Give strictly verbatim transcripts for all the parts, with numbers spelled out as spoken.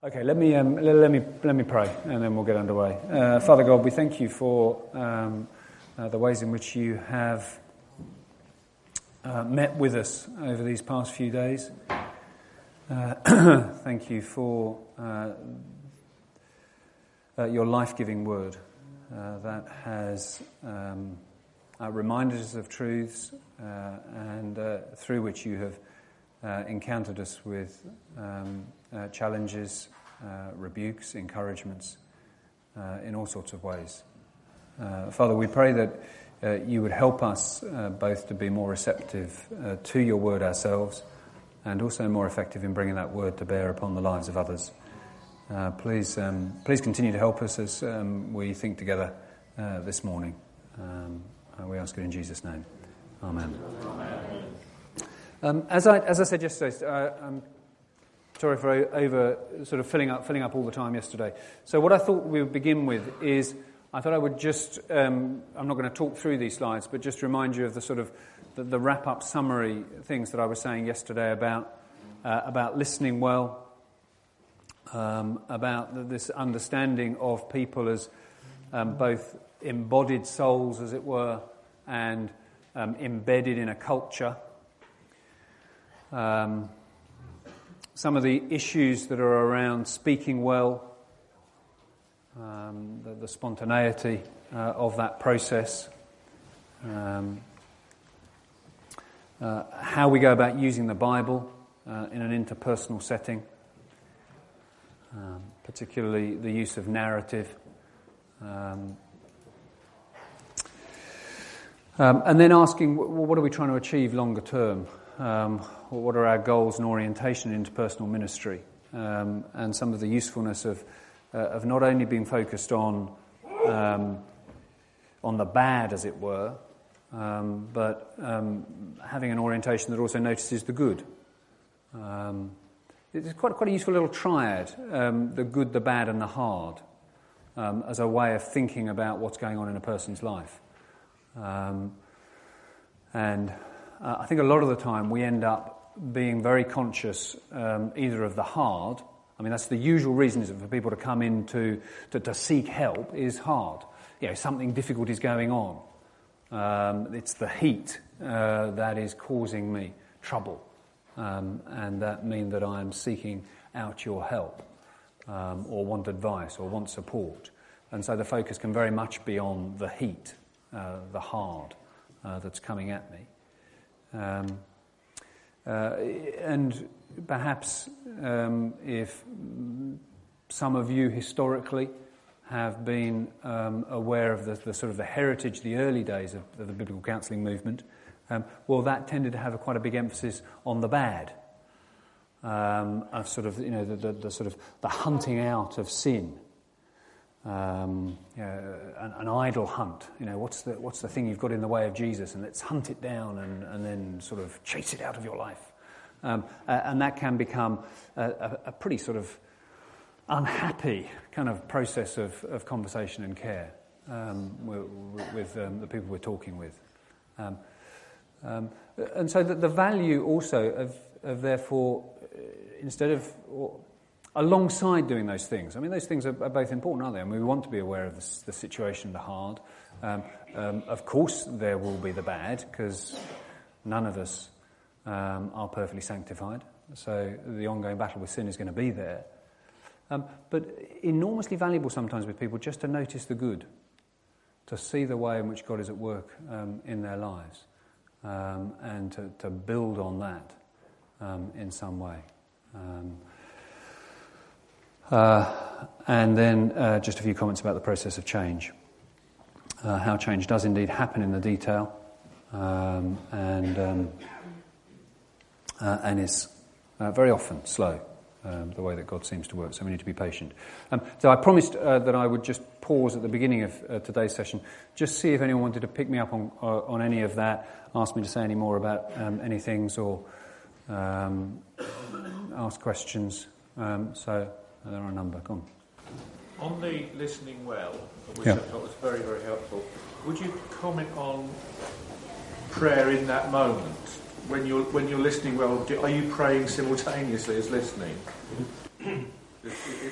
Okay, let me um, let, let me let me pray, and then we'll get underway. Uh, Father God, we thank you for um, uh, the ways in which you have uh, met with us over these past few days. Uh, thank you for uh, uh, your life-giving word uh, that has um, uh, reminded us of truths, uh, and uh, through which you have uh, encountered us with um, Uh, challenges, uh, rebukes, encouragements, uh, in all sorts of ways. Uh, Father, we pray that uh, you would help us uh, both to be more receptive uh, to your word ourselves and also more effective in bringing that word to bear upon the lives of others. Uh, please um, please continue to help us as um, we think together uh, this morning. Um, uh, we ask it in Jesus' name. Amen. Amen. Um, as I as I said yesterday, uh, um, Sorry for over sort of filling up filling up all the time yesterday. So what I thought we would begin with is, I thought I would just, um, I'm not going to talk through these slides, but just remind you of the sort of the, the wrap-up summary things that I was saying yesterday about uh, about listening well, um, about this understanding of people as um, both embodied souls, as it were, and um, embedded in a culture. Um, Some of the issues that are around speaking well, um, the, the spontaneity uh, of that process, um, uh, how we go about using the Bible uh, in an interpersonal setting, um, particularly the use of narrative, um, um, and then asking, well, what are we trying to achieve longer term? Um, what are our goals and orientation in interpersonal ministry, um, and some of the usefulness of uh, of not only being focused on um, on the bad, as it were, um, but um, having an orientation that also notices the good. Um, it's quite quite a useful little triad: um, the good, the bad, and the hard, um, as a way of thinking about what's going on in a person's life, um, and. Uh, I think a lot of the time we end up being very conscious um, either of the hard. I mean, that's the usual reason is for people to come in to, to, to seek help is hard. You know, something difficult is going on. Um, it's the heat uh, that is causing me trouble, um, and that means that I am seeking out your help, um, or want advice or want support. And so the focus can very much be on the heat, uh, the hard uh, that's coming at me. Um, uh, and perhaps um, if some of you historically have been um, aware of the, the sort of the heritage, the early days of, of the biblical counselling movement, um, well, that tended to have a, quite a big emphasis on the bad, um, of sort of you know the, the, the sort of the hunting out of sin. Um, you know, an, an idle hunt. You know, what's the what's the thing you've got in the way of Jesus, and let's hunt it down and, and then sort of chase it out of your life. Um, uh, and that can become a, a, a pretty sort of unhappy kind of process of, of conversation and care um, with, with um, the people we're talking with. Um, um, and so that the value also of, of therefore, instead of... Or, alongside doing those things. I mean, those things are, are both important, aren't they? I mean, we want to be aware of the, the situation, the hard. Um, um, of course, there will be the bad, because none of us um, are perfectly sanctified. So the ongoing battle with sin is going to be there. Um, but enormously valuable sometimes with people just to notice the good, to see the way in which God is at work um, in their lives, um, and to, to build on that um, in some way. Um, Uh, and then uh, just a few comments about the process of change. Uh, how change does indeed happen in the detail, um, and um, uh, and is uh, very often slow, um, the way that God seems to work, so we need to be patient. Um, so I promised uh, that I would just pause at the beginning of uh, today's session, just see if anyone wanted to pick me up on uh, on any of that, ask me to say any more about um, any things, or um, ask questions. Um, so... There are a number. Go on. On the listening well, which yeah. I thought was very, very helpful, would you comment on prayer in that moment? When you're when you're listening well, do, are you praying simultaneously as listening? Is,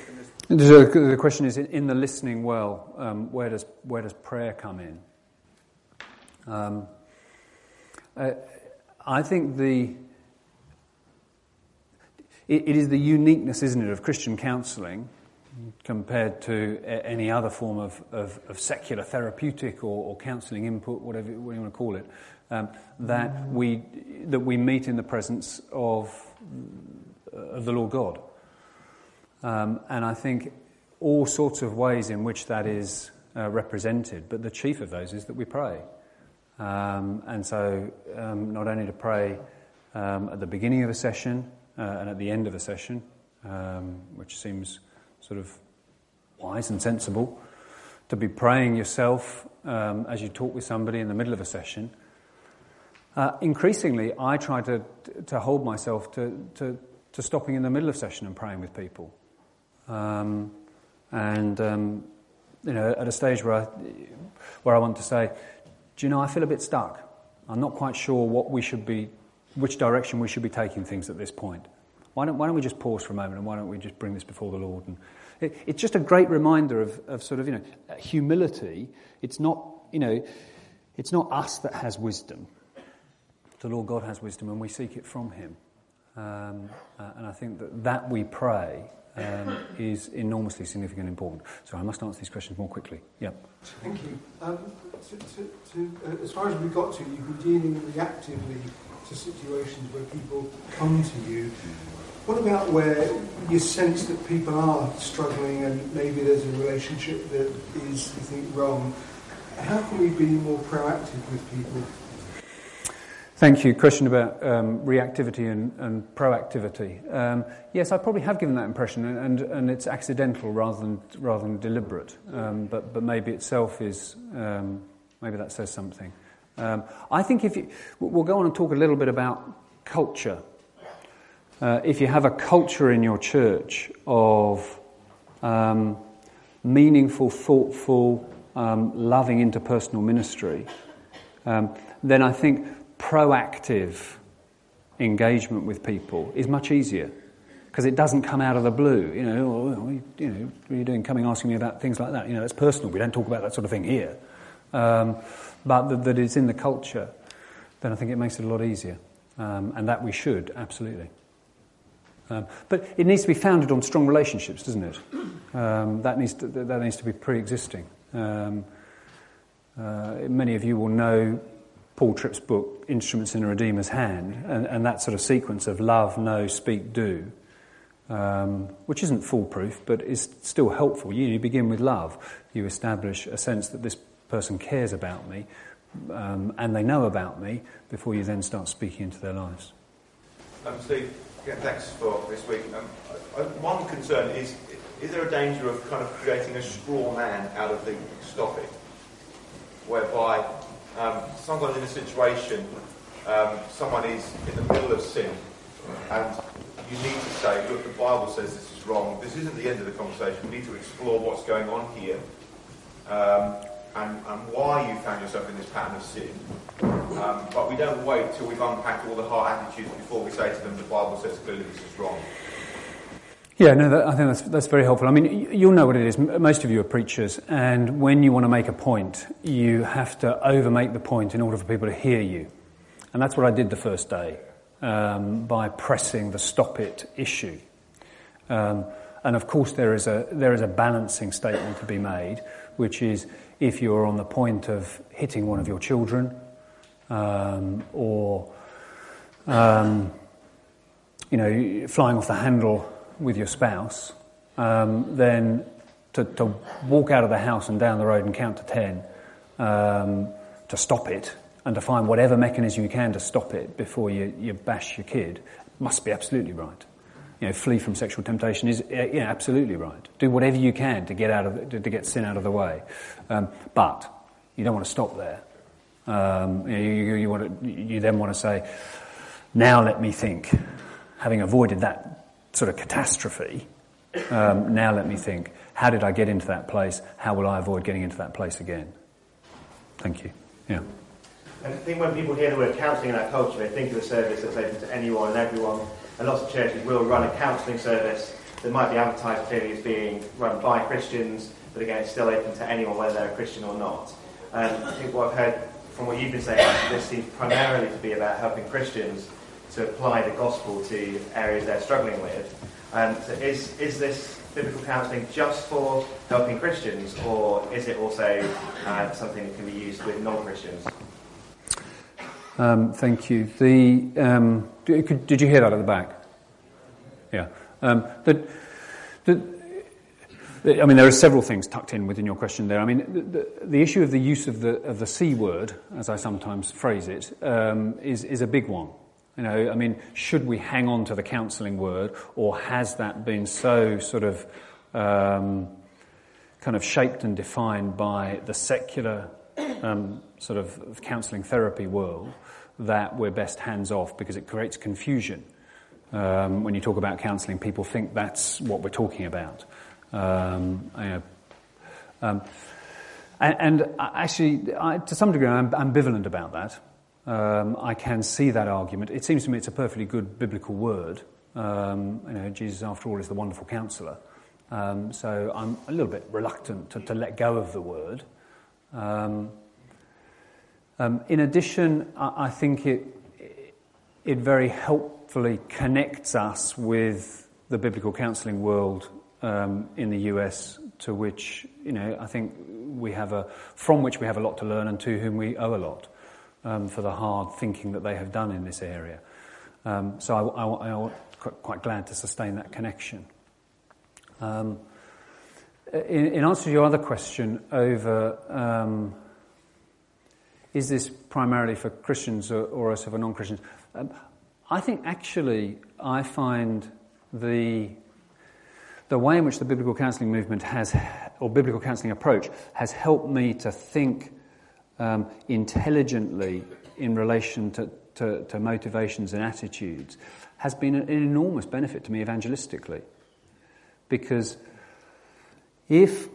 The question is, in the listening well, um, where does where does prayer come in? Um, uh, I think the it, it is the uniqueness, isn't it, of Christian counselling compared to a, any other form of, of, of secular therapeutic or, or counselling input, whatever what you want to call it, um, that we that we meet in the presence of of the Lord God. Um, and I think all sorts of ways in which that is uh, represented, but the chief of those is that we pray. Um, and so um, not only to pray um, at the beginning of a session uh, and at the end of a session, um, which seems sort of wise and sensible, to be praying yourself um, as you talk with somebody in the middle of a session. Uh, increasingly, I try to to hold myself to, to, to stopping in the middle of session and praying with people. Um, and, um, you know, at a stage where I, where I want to say, do you know, I feel a bit stuck. I'm not quite sure what we should be, which direction we should be taking things at this point. Why don't, why don't we just pause for a moment and why don't we just bring this before the Lord? And it, it's just a great reminder of, of sort of, you know, humility. It's not, you know, it's not us that has wisdom. The Lord God has wisdom and we seek it from him. Um, uh, and I think that that we pray um, is enormously significant and important. So I must answer these questions more quickly. Yeah. Thank you. Um, to, to, to, uh, as far as we got to, you've been dealing reactively to situations where people come to you. What about where you sense that people are struggling and maybe there's a relationship that is, you think, wrong? How can we be more proactive with people? Thank you. Question about um, reactivity and, and proactivity. Um, yes, I probably have given that impression, and, and, and it's accidental rather than rather than deliberate. Um, but but maybe itself is um, maybe that says something. Um, I think if you, we'll go on and talk a little bit about culture. Uh, if you have a culture in your church of um, meaningful, thoughtful, um, loving interpersonal ministry, um, then I think proactive engagement with people is much easier because it doesn't come out of the blue. You know, oh, you know, what are you doing? Coming asking me about things like that. You know, that's personal. We don't talk about that sort of thing here. Um, but that, that it's in the culture, then I think it makes it a lot easier, um, and that we should absolutely. Um, but it needs to be founded on strong relationships, doesn't it? Um, that needs to, that needs to be pre-existing. Um, uh, many of you will know Paul Tripp's book, Instruments in a Redeemer's Hand, and, and that sort of sequence of love, know, speak, do, um, which isn't foolproof, but is still helpful. You, you begin with love. You establish a sense that this person cares about me, um, and they know about me, before you then start speaking into their lives. Um, Steve, yeah, thanks for this week. Um, I, I, one concern is, is there a danger of kind of creating a straw man out of the stop it, whereby Um, sometimes in a situation, um, someone is in the middle of sin, and you need to say, look, the Bible says this is wrong. This isn't the end of the conversation. We need to explore what's going on here, um, and, and why you found yourself in this pattern of sin. Um, but we don't wait till we've unpacked all the hard attitudes before we say to them, the Bible says clearly this is wrong. Yeah, no, that, I think that's that's very helpful. I mean, you'll know what it is. Most of you are preachers, and when you want to make a point, you have to over-make the point in order for people to hear you. And that's what I did the first day, um, by pressing the stop it issue. Um, and of course, there is a there is a balancing statement to be made, which is if you're on the point of hitting one of your children, um, or um, you know, flying off the handle with your spouse, um, then to, to walk out of the house and down the road and count to ten, um, to stop it, and to find whatever mechanism you can to stop it before you, you bash your kid, must be absolutely right. You know, flee from sexual temptation is yeah, absolutely right. Do whatever you can to get out of to, to get sin out of the way, um, but you don't want to stop there. Um, you, you, you want to, you then want to say, now let me think, having avoided that sort of catastrophe, um, now let me think, how did I get into that place? How will I avoid getting into that place again? Thank you. Yeah. And I think when people hear the word counselling in our culture, they think of a service that's open to anyone and everyone. And lots of churches will run a counselling service that might be advertised clearly as being run by Christians, but again, it's still open to anyone, whether they're a Christian or not. And I think what I've heard from what you've been saying, this seems primarily to be about helping Christians to apply the gospel to areas they're struggling with. Um, so is is this biblical counselling just for helping Christians, or is it also uh, something that can be used with non-Christians? Um, thank you. The um, did, did you hear that at the back? Yeah. Um, the, the, the, I mean, there are several things tucked in within your question there. I mean, the, the, the issue of the use of the of the C word, as I sometimes phrase it, um, is is a big one. You know, I mean, should we hang on to the counselling word, or has that been so sort of um, kind of shaped and defined by the secular um, sort of counselling therapy world that we're best hands off because it creates confusion? Um, when you talk about counselling, people think that's what we're talking about. Um, you know, um, and, and actually, I, to some degree, I'm ambivalent about that. Um, I can see that argument. It seems to me it's a perfectly good biblical word. Um, you know, Jesus, after all, is the wonderful counsellor. Um, so I'm a little bit reluctant to, to let go of the word. Um, um, in addition, I, I think it it very helpfully connects us with the biblical counselling world um, in the U S, to which, you know, I think we have a from which we have a lot to learn, and to whom we owe a lot. Um, for the hard thinking that they have done in this area. Um, so I, I, I'm quite glad to sustain that connection. Um, in, in answer to your other question over um, is this primarily for Christians or, or also for non-Christians, um, I think actually I find the the way in which the biblical counselling movement has, or biblical counselling approach, has helped me to think Um, intelligently in relation to, to, to motivations and attitudes, has been an, an enormous benefit to me evangelistically. Because if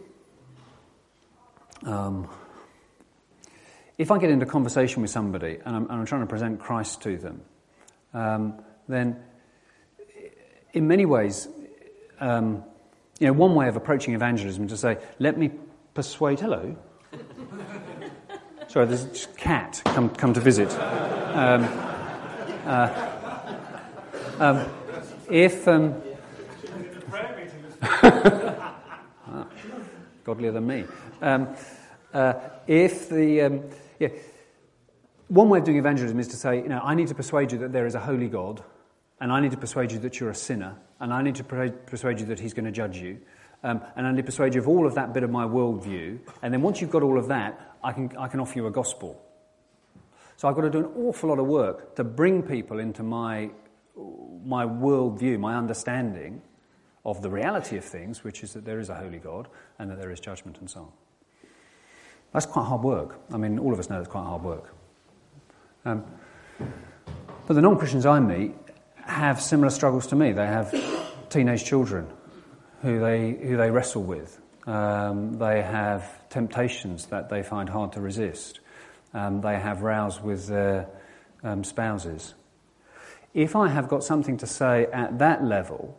um, if I get into conversation with somebody and I'm, and I'm trying to present Christ to them, um, then in many ways, um, you know, one way of approaching evangelism is to say, let me persuade, hello, sorry, there's a cat come come to visit. Um, uh, um, if um, ah, godlier than me. Um, uh, if the um, yeah, one way of doing evangelism is to say, you know, I need to persuade you that there is a holy God, and I need to persuade you that you're a sinner, and I need to persuade you that He's going to judge you. Um, and I need to persuade you of all of that bit of my worldview. And then once you've got all of that, I can I can offer you a gospel. So I've got to do an awful lot of work to bring people into my my worldview, my understanding of the reality of things, which is that there is a holy God and that there is judgment and so on. That's quite hard work. I mean, all of us know it's quite hard work. Um, but the non-Christians I meet have similar struggles to me. They have teenage children who they who they wrestle with. Um, they have temptations that they find hard to resist. Um, they have rows with their um, spouses. If I have got something to say at that level,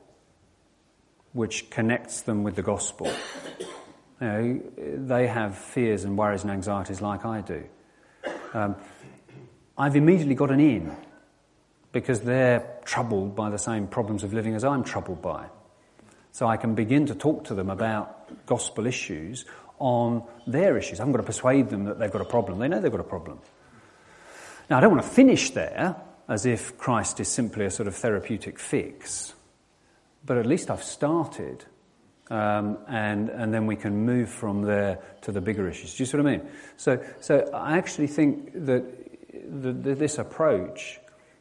which connects them with the gospel, you know, they have fears and worries and anxieties like I do. Um, I've immediately got an in, because they're troubled by the same problems of living as I'm troubled by. So I can begin to talk to them about gospel issues on their issues. I haven't got to persuade them that they've got a problem. They know they've got a problem. Now, I don't want to finish there as if Christ is simply a sort of therapeutic fix, but at least I've started, um, and and then we can move from there to the bigger issues. Do you see what I mean? So, so I actually think that the, the, this approach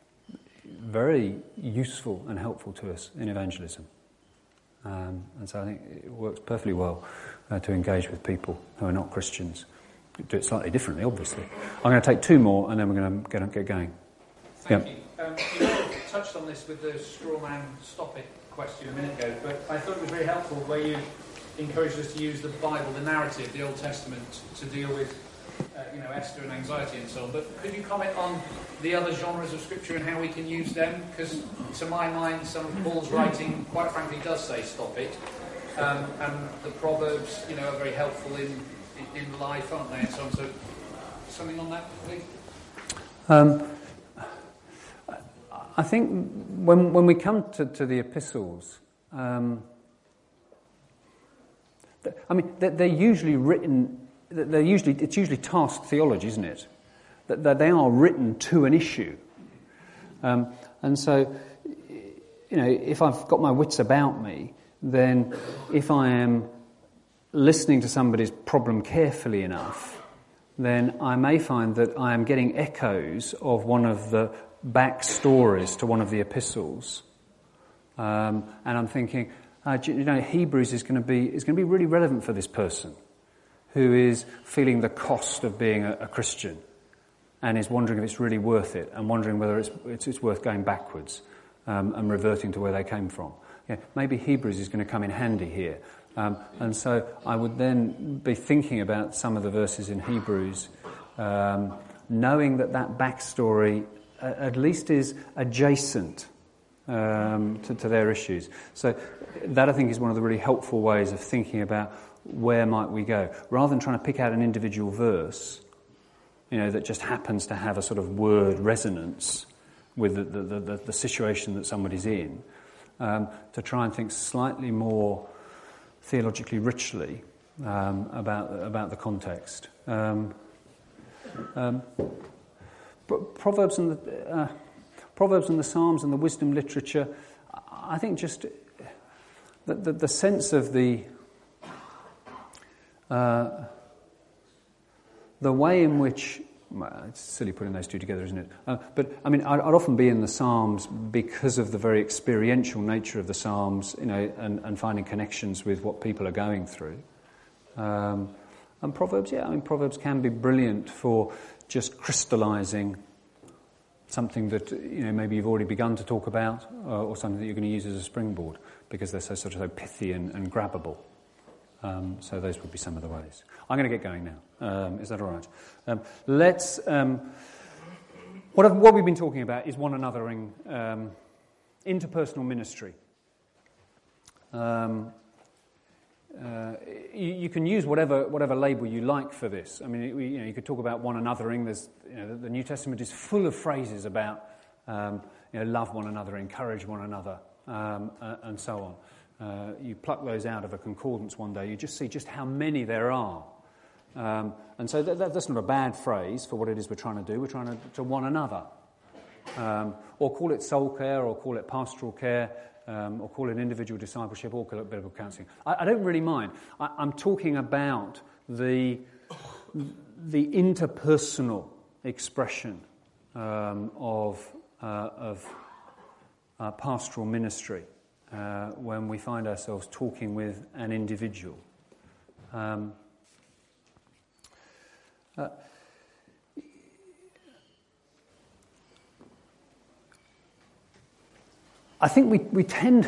very useful and helpful to us in evangelism. Um, and so I think it works perfectly well uh, to engage with people who are not Christians. Do it slightly differently, obviously. I'm going to take two more, and then we're going to get, get going. Thank yeah. you. Um, you touched on this with the straw man stop it question a minute ago, but I thought it was very helpful where you encouraged us to use the Bible, the narrative, the Old Testament, to deal with uh, you know, Esther and anxiety and so on, but could you comment on the other genres of Scripture and how we can use them? Because to my mind, some of Paul's writing, quite frankly, does say stop it. Um, and the Proverbs, you know, are very helpful in, in, in life, aren't they, and so on. So something on that, please? Um, I think when when we come to, to the epistles, um, I mean, they're, they're usually written. They're usually it's usually task theology, isn't it? That, that they are written to an issue, um, and so you know, if I've got my wits about me, then if I am listening to somebody's problem carefully enough, then I may find that I am getting echoes of one of the backstories to one of the epistles, um, and I'm thinking, uh, you know, Hebrews is going to be is going to be really relevant for this person who is feeling the cost of being a, a Christian and is wondering if it's really worth it, and wondering whether it's it's, it's worth going backwards um, and reverting to where they came from. Yeah, maybe Hebrews is going to come in handy here. Um, and so I would then be thinking about some of the verses in Hebrews, um, knowing that that backstory uh, at least is adjacent um, to, to their issues. So that, I think, is one of the really helpful ways of thinking about where might we go. Rather than trying to pick out an individual verse, you know, that just happens to have a sort of word resonance with the, the, the, the situation that somebody's in, um, to try and think slightly more theologically richly um, about about the context. Um, um, Proverbs and the uh, Proverbs and the Psalms and the wisdom literature, I think just the the, the sense of the uh, the way in which, well, it's silly putting those two together, isn't it? Uh, but I mean, I'd, I'd often be in the Psalms because of the very experiential nature of the Psalms, you know, and, and finding connections with what people are going through. Um, and Proverbs, yeah, I mean, Proverbs can be brilliant for just crystallising something that, you know, maybe you've already begun to talk about, uh, or something that you're going to use as a springboard, because they're so sort of so pithy and, and grabbable. Um, so those would be some of the ways. I'm going to get going now. Um, is that all right? Um, let's. Um, what, I've, what we've been talking about is one another in um, interpersonal ministry. Um, uh, you, you can use whatever whatever label you like for this. I mean, you know, you could talk about one anothering. There's, you know, the, the New Testament is full of phrases about, um, you know, love one another, encourage one another, um, uh, and so on. Uh, you pluck those out of a concordance one day, you just see just how many there are. Um, and so that, that, that's not a bad phrase for what it is we're trying to do. We're trying to, to one another. Um, or call it soul care, or call it pastoral care, um, or call it individual discipleship, or call it biblical counselling. I, I don't really mind. I, I'm talking about the, the interpersonal expression um, of, uh, of uh, pastoral ministry. Uh, when we find ourselves talking with an individual. Um, uh, I think we, we tend,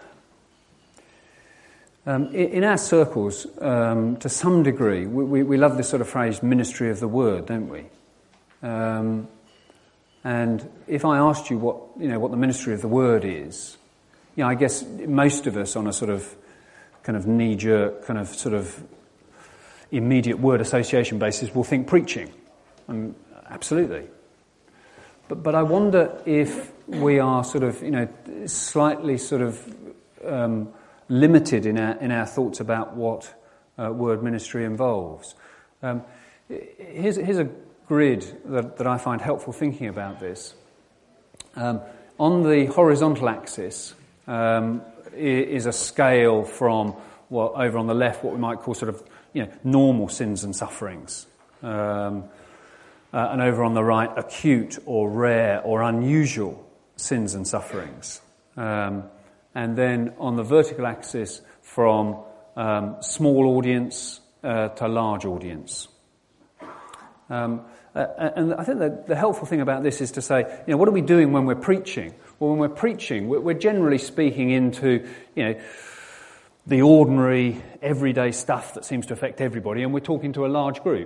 um, in, in our circles, um, to some degree, we, we, we love this sort of phrase, ministry of the word, don't we? Um, and if I asked you what, you know, what the ministry of the word is, yeah, you know, I guess most of us on a sort of kind of knee-jerk, kind of sort of immediate word association basis will think preaching. Um, absolutely. But but I wonder if we are sort of, you know, slightly sort of um, limited in our in our thoughts about what uh, word ministry involves. Um, here's here's a grid that, that I find helpful thinking about this. Um, on the horizontal axis Um, is a scale from, well, over on the left, what we might call sort of, you know, normal sins and sufferings, um, uh, and over on the right, acute or rare or unusual sins and sufferings, um, and then on the vertical axis, from um, small audience uh, to large audience. Um, uh, and I think that the helpful thing about this is to say, you know, what are we doing when we're preaching? Well, when we're preaching, we're generally speaking into, you know, the ordinary, everyday stuff that seems to affect everybody, and we're talking to a large group.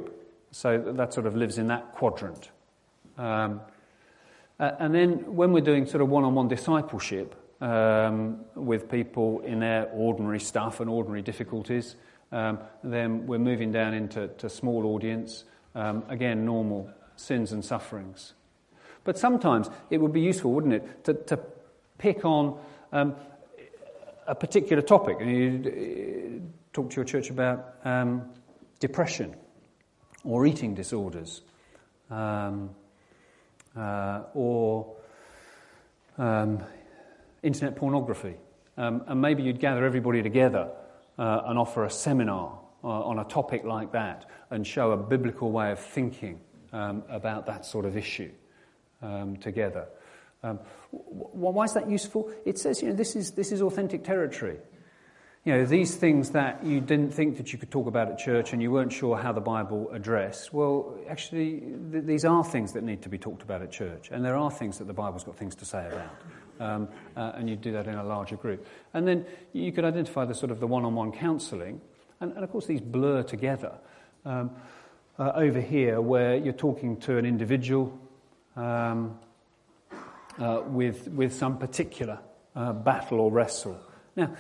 So that sort of lives in that quadrant. Um, uh, and then when we're doing sort of one-on-one discipleship um, with people in their ordinary stuff and ordinary difficulties, um, then we're moving down into to small audience, um, again, normal sins and sufferings. But sometimes it would be useful, wouldn't it, to, to pick on um, a particular topic. And you talk to your church about um, depression or eating disorders, um, uh, or um, internet pornography. Um, and maybe you'd gather everybody together uh, and offer a seminar uh, on a topic like that and show a biblical way of thinking um, about that sort of issue um, together. Um, why is that useful? It says, you know, this is this is authentic territory. You know, these things that you didn't think that you could talk about at church and you weren't sure how the Bible addressed, well, actually, th- these are things that need to be talked about at church, and there are things that the Bible's got things to say about, um, uh, and you do that in a larger group. And then you could identify the sort of the one-on-one counselling, and, and of course these blur together. Um, uh, over here, where you're talking to an individual um, uh, with with some particular uh, battle or wrestle. Now,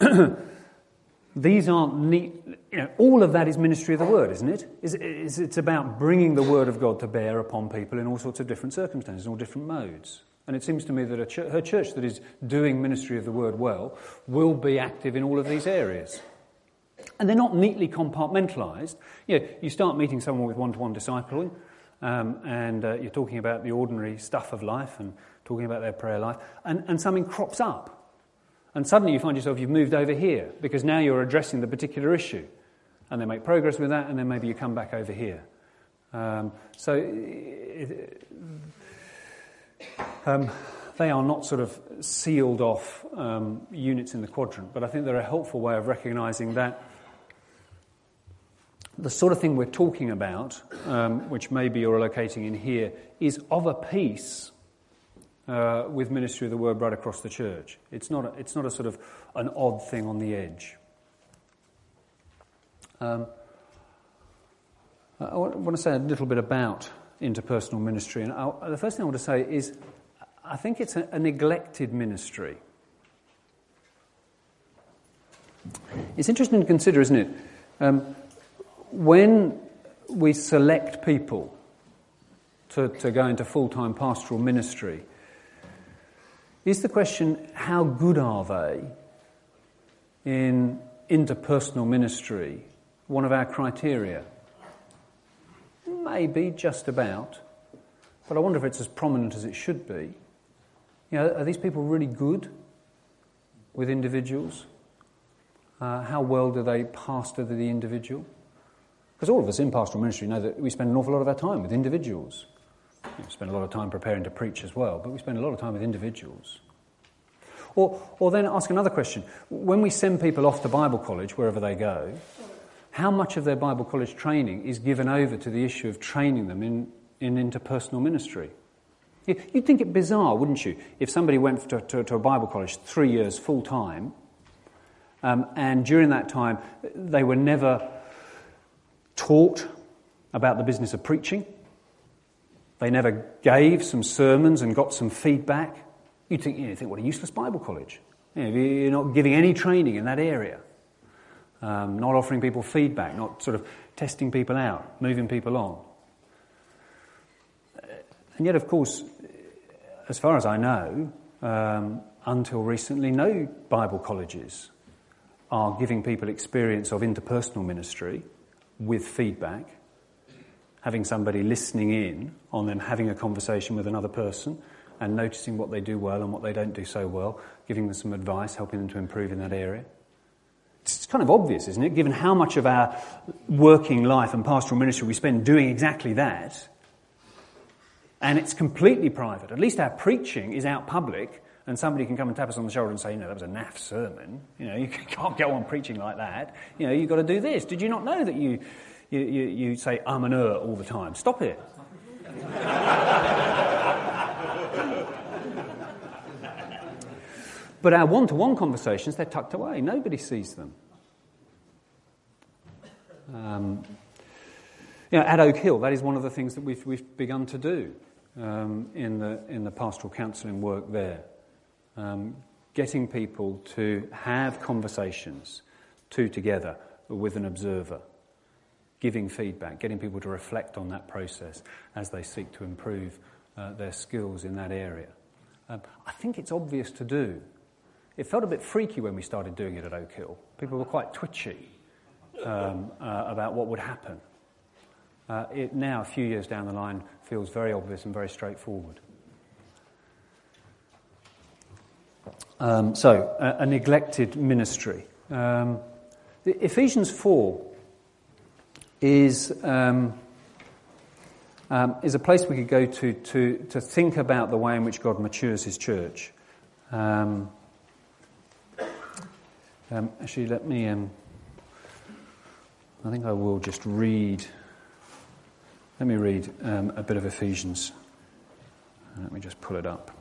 these aren't neat, you know, all of that is ministry of the word, isn't it? It's, it's, it's about bringing the word of God to bear upon people in all sorts of different circumstances, all different modes. And it seems to me that a ch- her church that is doing ministry of the word well will be active in all of these areas. And they're not neatly compartmentalised. You know, you start meeting someone with one-to-one discipling, um, and uh, you're talking about the ordinary stuff of life and talking about their prayer life, and, and something crops up. And suddenly you find yourself, you've moved over here, because now you're addressing the particular issue. And they make progress with that, and then maybe you come back over here. Um, so it, um, they are not sort of sealed off um, units in the quadrant, but I think they're a helpful way of recognising that the sort of thing we're talking about, um, which maybe you're locating in here, is of a piece Uh, with ministry of the word right across the church. It's not a, it's not a sort of an odd thing on the edge. Um, I want to say a little bit about interpersonal ministry, and I, the first thing I want to say is I think it's a, a neglected ministry. It's interesting to consider, isn't it? Um, when we select people to, to go into full-time pastoral ministry, is the question, how good are they in interpersonal ministry, one of our criteria? Maybe, just about. But I wonder if it's as prominent as it should be. You know, are these people really good with individuals? Uh, how well do they pastor the individual? Because all of us in pastoral ministry know that we spend an awful lot of our time with individuals. We spend a lot of time preparing to preach as well, but we spend a lot of time with individuals. Or, or then ask another question. When we send people off to Bible college, wherever they go, how much of their Bible college training is given over to the issue of training them in, in interpersonal ministry? You'd think it bizarre, wouldn't you, if somebody went to, to, to a Bible college three years full-time, um, and during that time they were never taught about the business of preaching. They never gave some sermons and got some feedback. You'd think, you know, think what a useless Bible college. You know, you're not giving any training in that area. Um, not offering people feedback, not sort of testing people out, moving people on. And yet, of course, as far as I know, um, until recently, no Bible colleges are giving people experience of interpersonal ministry with feedback, having somebody listening in on them having a conversation with another person and noticing what they do well and what they don't do so well, giving them some advice, helping them to improve in that area. It's kind of obvious, isn't it, given how much of our working life and pastoral ministry we spend doing exactly that, and it's completely private. At least our preaching is out public, and somebody can come and tap us on the shoulder and say, you know, that was a naff sermon. You know, you can't go on preaching like that. You know, you've got to do this. Did you not know that you... You, you, you say um and er all the time? Stop it. But our one-to-one conversations, they're tucked away. Nobody sees them. Um, You know, at Oak Hill, that is one of the things that we've, we've begun to do um, in the in the pastoral counselling work there. Um, getting people to have conversations, two together, with an observer, giving feedback, getting people to reflect on that process as they seek to improve uh, their skills in that area. Um, I think it's obvious to do. It felt a bit freaky when we started doing it at Oak Hill. People were quite twitchy um, uh, about what would happen. Uh, it now, a few years down the line, feels very obvious and very straightforward. Um, so, a, a neglected ministry. Um, Ephesians four is um, um, is a place we could go to, to to think about the way in which God matures His church. Um, um, actually, let me. Um, I think I will just read. Let me read um, a bit of Ephesians. Let me just pull it up.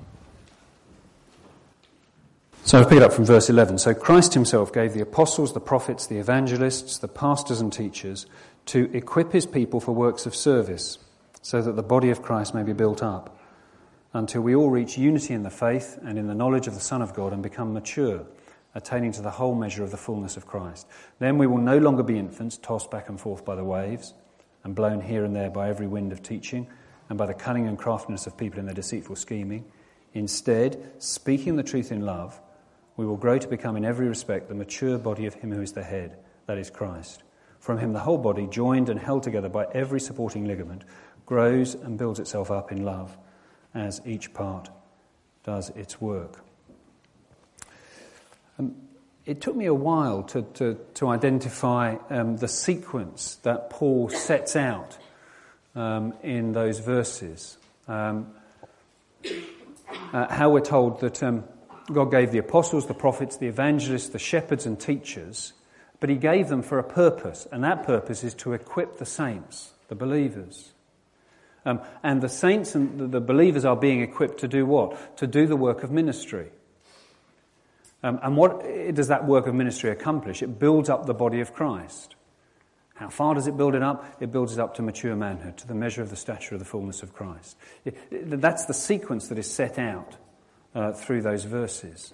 So I'll pick it up from verse eleven. So Christ himself gave the apostles, the prophets, the evangelists, the pastors and teachers to equip his people for works of service, so that the body of Christ may be built up, until we all reach unity in the faith and in the knowledge of the Son of God and become mature, attaining to the whole measure of the fullness of Christ. Then we will no longer be infants, tossed back and forth by the waves and blown here and there by every wind of teaching and by the cunning and craftiness of people in their deceitful scheming. Instead, speaking the truth in love, we will grow to become in every respect the mature body of him who is the head, that is Christ. From him the whole body, joined and held together by every supporting ligament, grows and builds itself up in love as each part does its work. Um, it took me a while to, to, to identify um, the sequence that Paul sets out um, in those verses. Um, uh, how we're told that um, God gave the apostles, the prophets, the evangelists, the shepherds and teachers, but he gave them for a purpose, and that purpose is to equip the saints, the believers. Um, and the saints and the, the believers are being equipped to do what? To do the work of ministry. Um, and what does that work of ministry accomplish? It builds up the body of Christ. How far does it build it up? It builds it up to mature manhood, to the measure of the stature of the fullness of Christ. It, it, that's the sequence that is set out Uh, through those verses.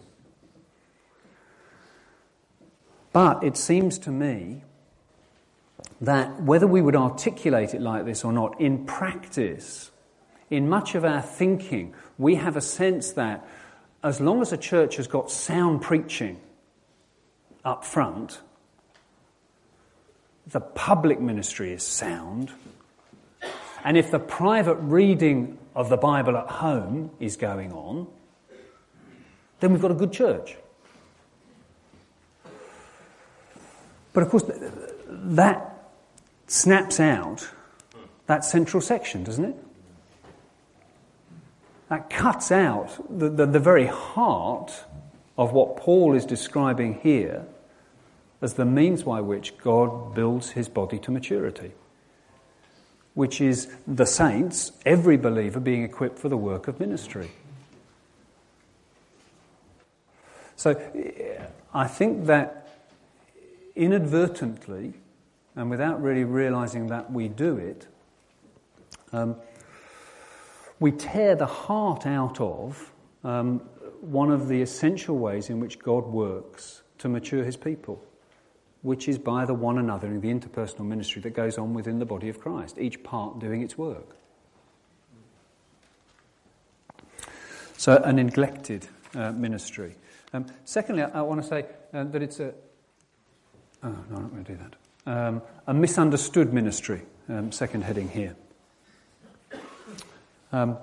But it seems to me that whether we would articulate it like this or not, in practice, in much of our thinking, we have a sense that as long as a church has got sound preaching up front, the public ministry is sound, and if the private reading of the Bible at home is going on, then we've got a good church. But of course, that snaps out that central section, doesn't it? That cuts out the, the, the very heart of what Paul is describing here as the means by which God builds his body to maturity, which is the saints, every believer, being equipped for the work of ministry. So I think that inadvertently, and without really realising that we do it, um, we tear the heart out of um, one of the essential ways in which God works to mature his people, which is by the one another in the interpersonal ministry that goes on within the body of Christ, each part doing its work. So a neglected uh, ministry. Um, secondly, I, I want to say uh, that it's a... Oh, no, I'm not going to do that. Um, a misunderstood ministry, um, second heading here. Um,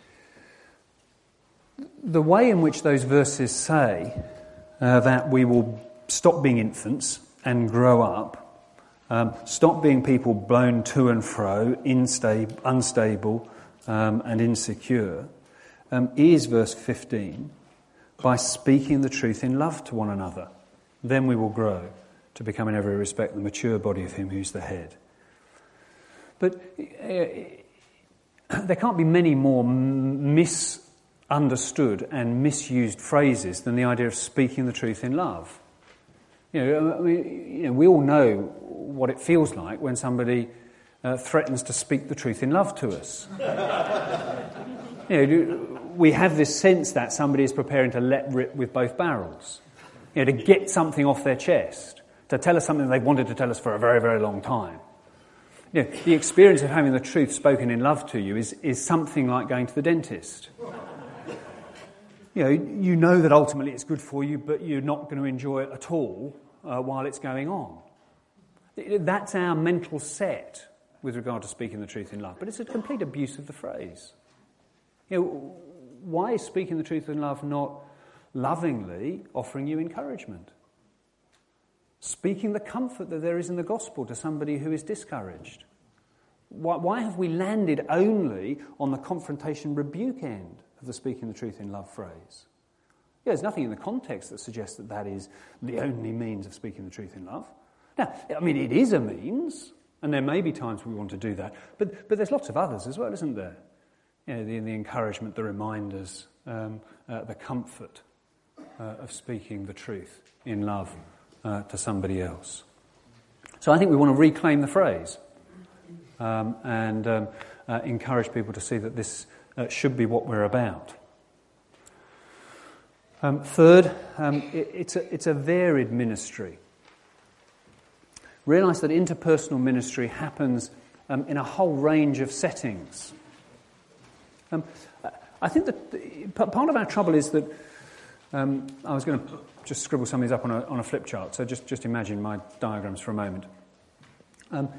the way in which those verses say uh, that we will stop being infants and grow up, um, stop being people blown to and fro, instable, unstable um, and insecure, um, is verse fifteen, by speaking the truth in love to one another. Then we will grow to become in every respect the mature body of him who's the head. But uh, there can't be many more misunderstood and misused phrases than the idea of speaking the truth in love. You know, I mean, you know, we all know what it feels like when somebody uh, threatens to speak the truth in love to us. You know, we have this sense that somebody is preparing to let rip with both barrels, you know, to get something off their chest, to tell us something they've wanted to tell us for a very, very long time. You know, the experience of having the truth spoken in love to you is, is something like going to the dentist. You know, you know that ultimately it's good for you, but you're not going to enjoy it at all uh, while it's going on. That's our mental set with regard to speaking the truth in love. But it's a complete abuse of the phrase. You know, why is speaking the truth in love not lovingly offering you encouragement? Speaking the comfort that there is in the gospel to somebody who is discouraged. Why, why have we landed only on the confrontation rebuke end of the speaking the truth in love phrase? Yeah, there's nothing in the context that suggests that that is the only means of speaking the truth in love. Now, I mean, it is a means, and there may be times we want to do that, but but there's lots of others as well, isn't there? You know, the, the encouragement, the reminders, um, uh, the comfort uh, of speaking the truth in love uh, to somebody else. So I think we want to reclaim the phrase um, and um, uh, encourage people to see that this uh, should be what we're about. Um, third, um, it, it's a, it's a varied ministry. Realise that interpersonal ministry happens um, in a whole range of settings. Um, I think that the, part of our trouble is that um, I was going to just scribble some of these up on a, on a flip chart, so just, just imagine my diagrams for a moment. Um,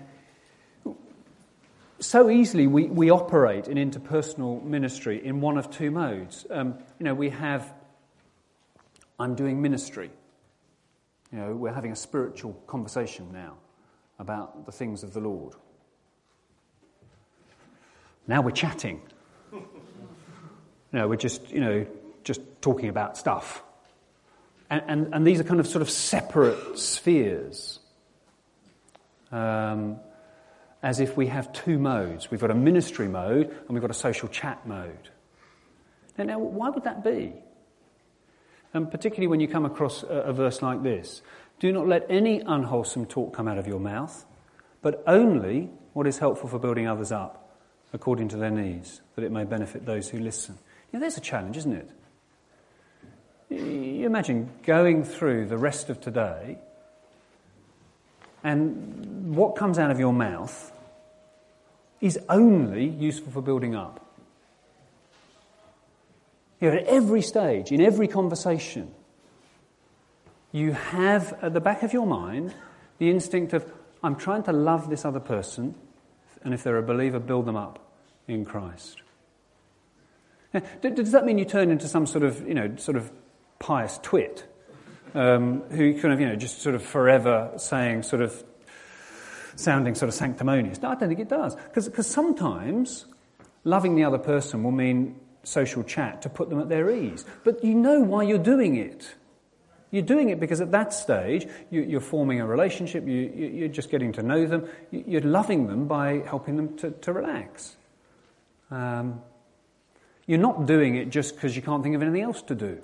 so easily we, we operate in interpersonal ministry in one of two modes. Um, you know, we have, I'm doing ministry. You know, we're having a spiritual conversation now about the things of the Lord. Now we're chatting. You know, we're just, you know, just talking about stuff. And, and, and these are kind of sort of separate spheres. Um, as if we have two modes. We've got a ministry mode and we've got a social chat mode. Now, now why would that be? And particularly when you come across a, a verse like this. Do not let any unwholesome talk come out of your mouth, but only what is helpful for building others up, according to their needs, that it may benefit those who listen. You know, there's a challenge, isn't it? You imagine going through the rest of today, and what comes out of your mouth is only useful for building up. You know, at every stage, in every conversation, you have at the back of your mind the instinct of, I'm trying to love this other person, and if they're a believer, build them up in Christ. Now, does that mean you turn into some sort of, you know, sort of pious twit, um, who kind of, you know, just sort of forever saying sort of, sounding sort of sanctimonious? No, I don't think it does. Because sometimes loving the other person will mean social chat to put them at their ease. But you know why you're doing it. You're doing it because at that stage you, you're forming a relationship, you, you, you're just getting to know them, you, you're loving them by helping them to, to relax. Um, you're not doing it just because you can't think of anything else to do.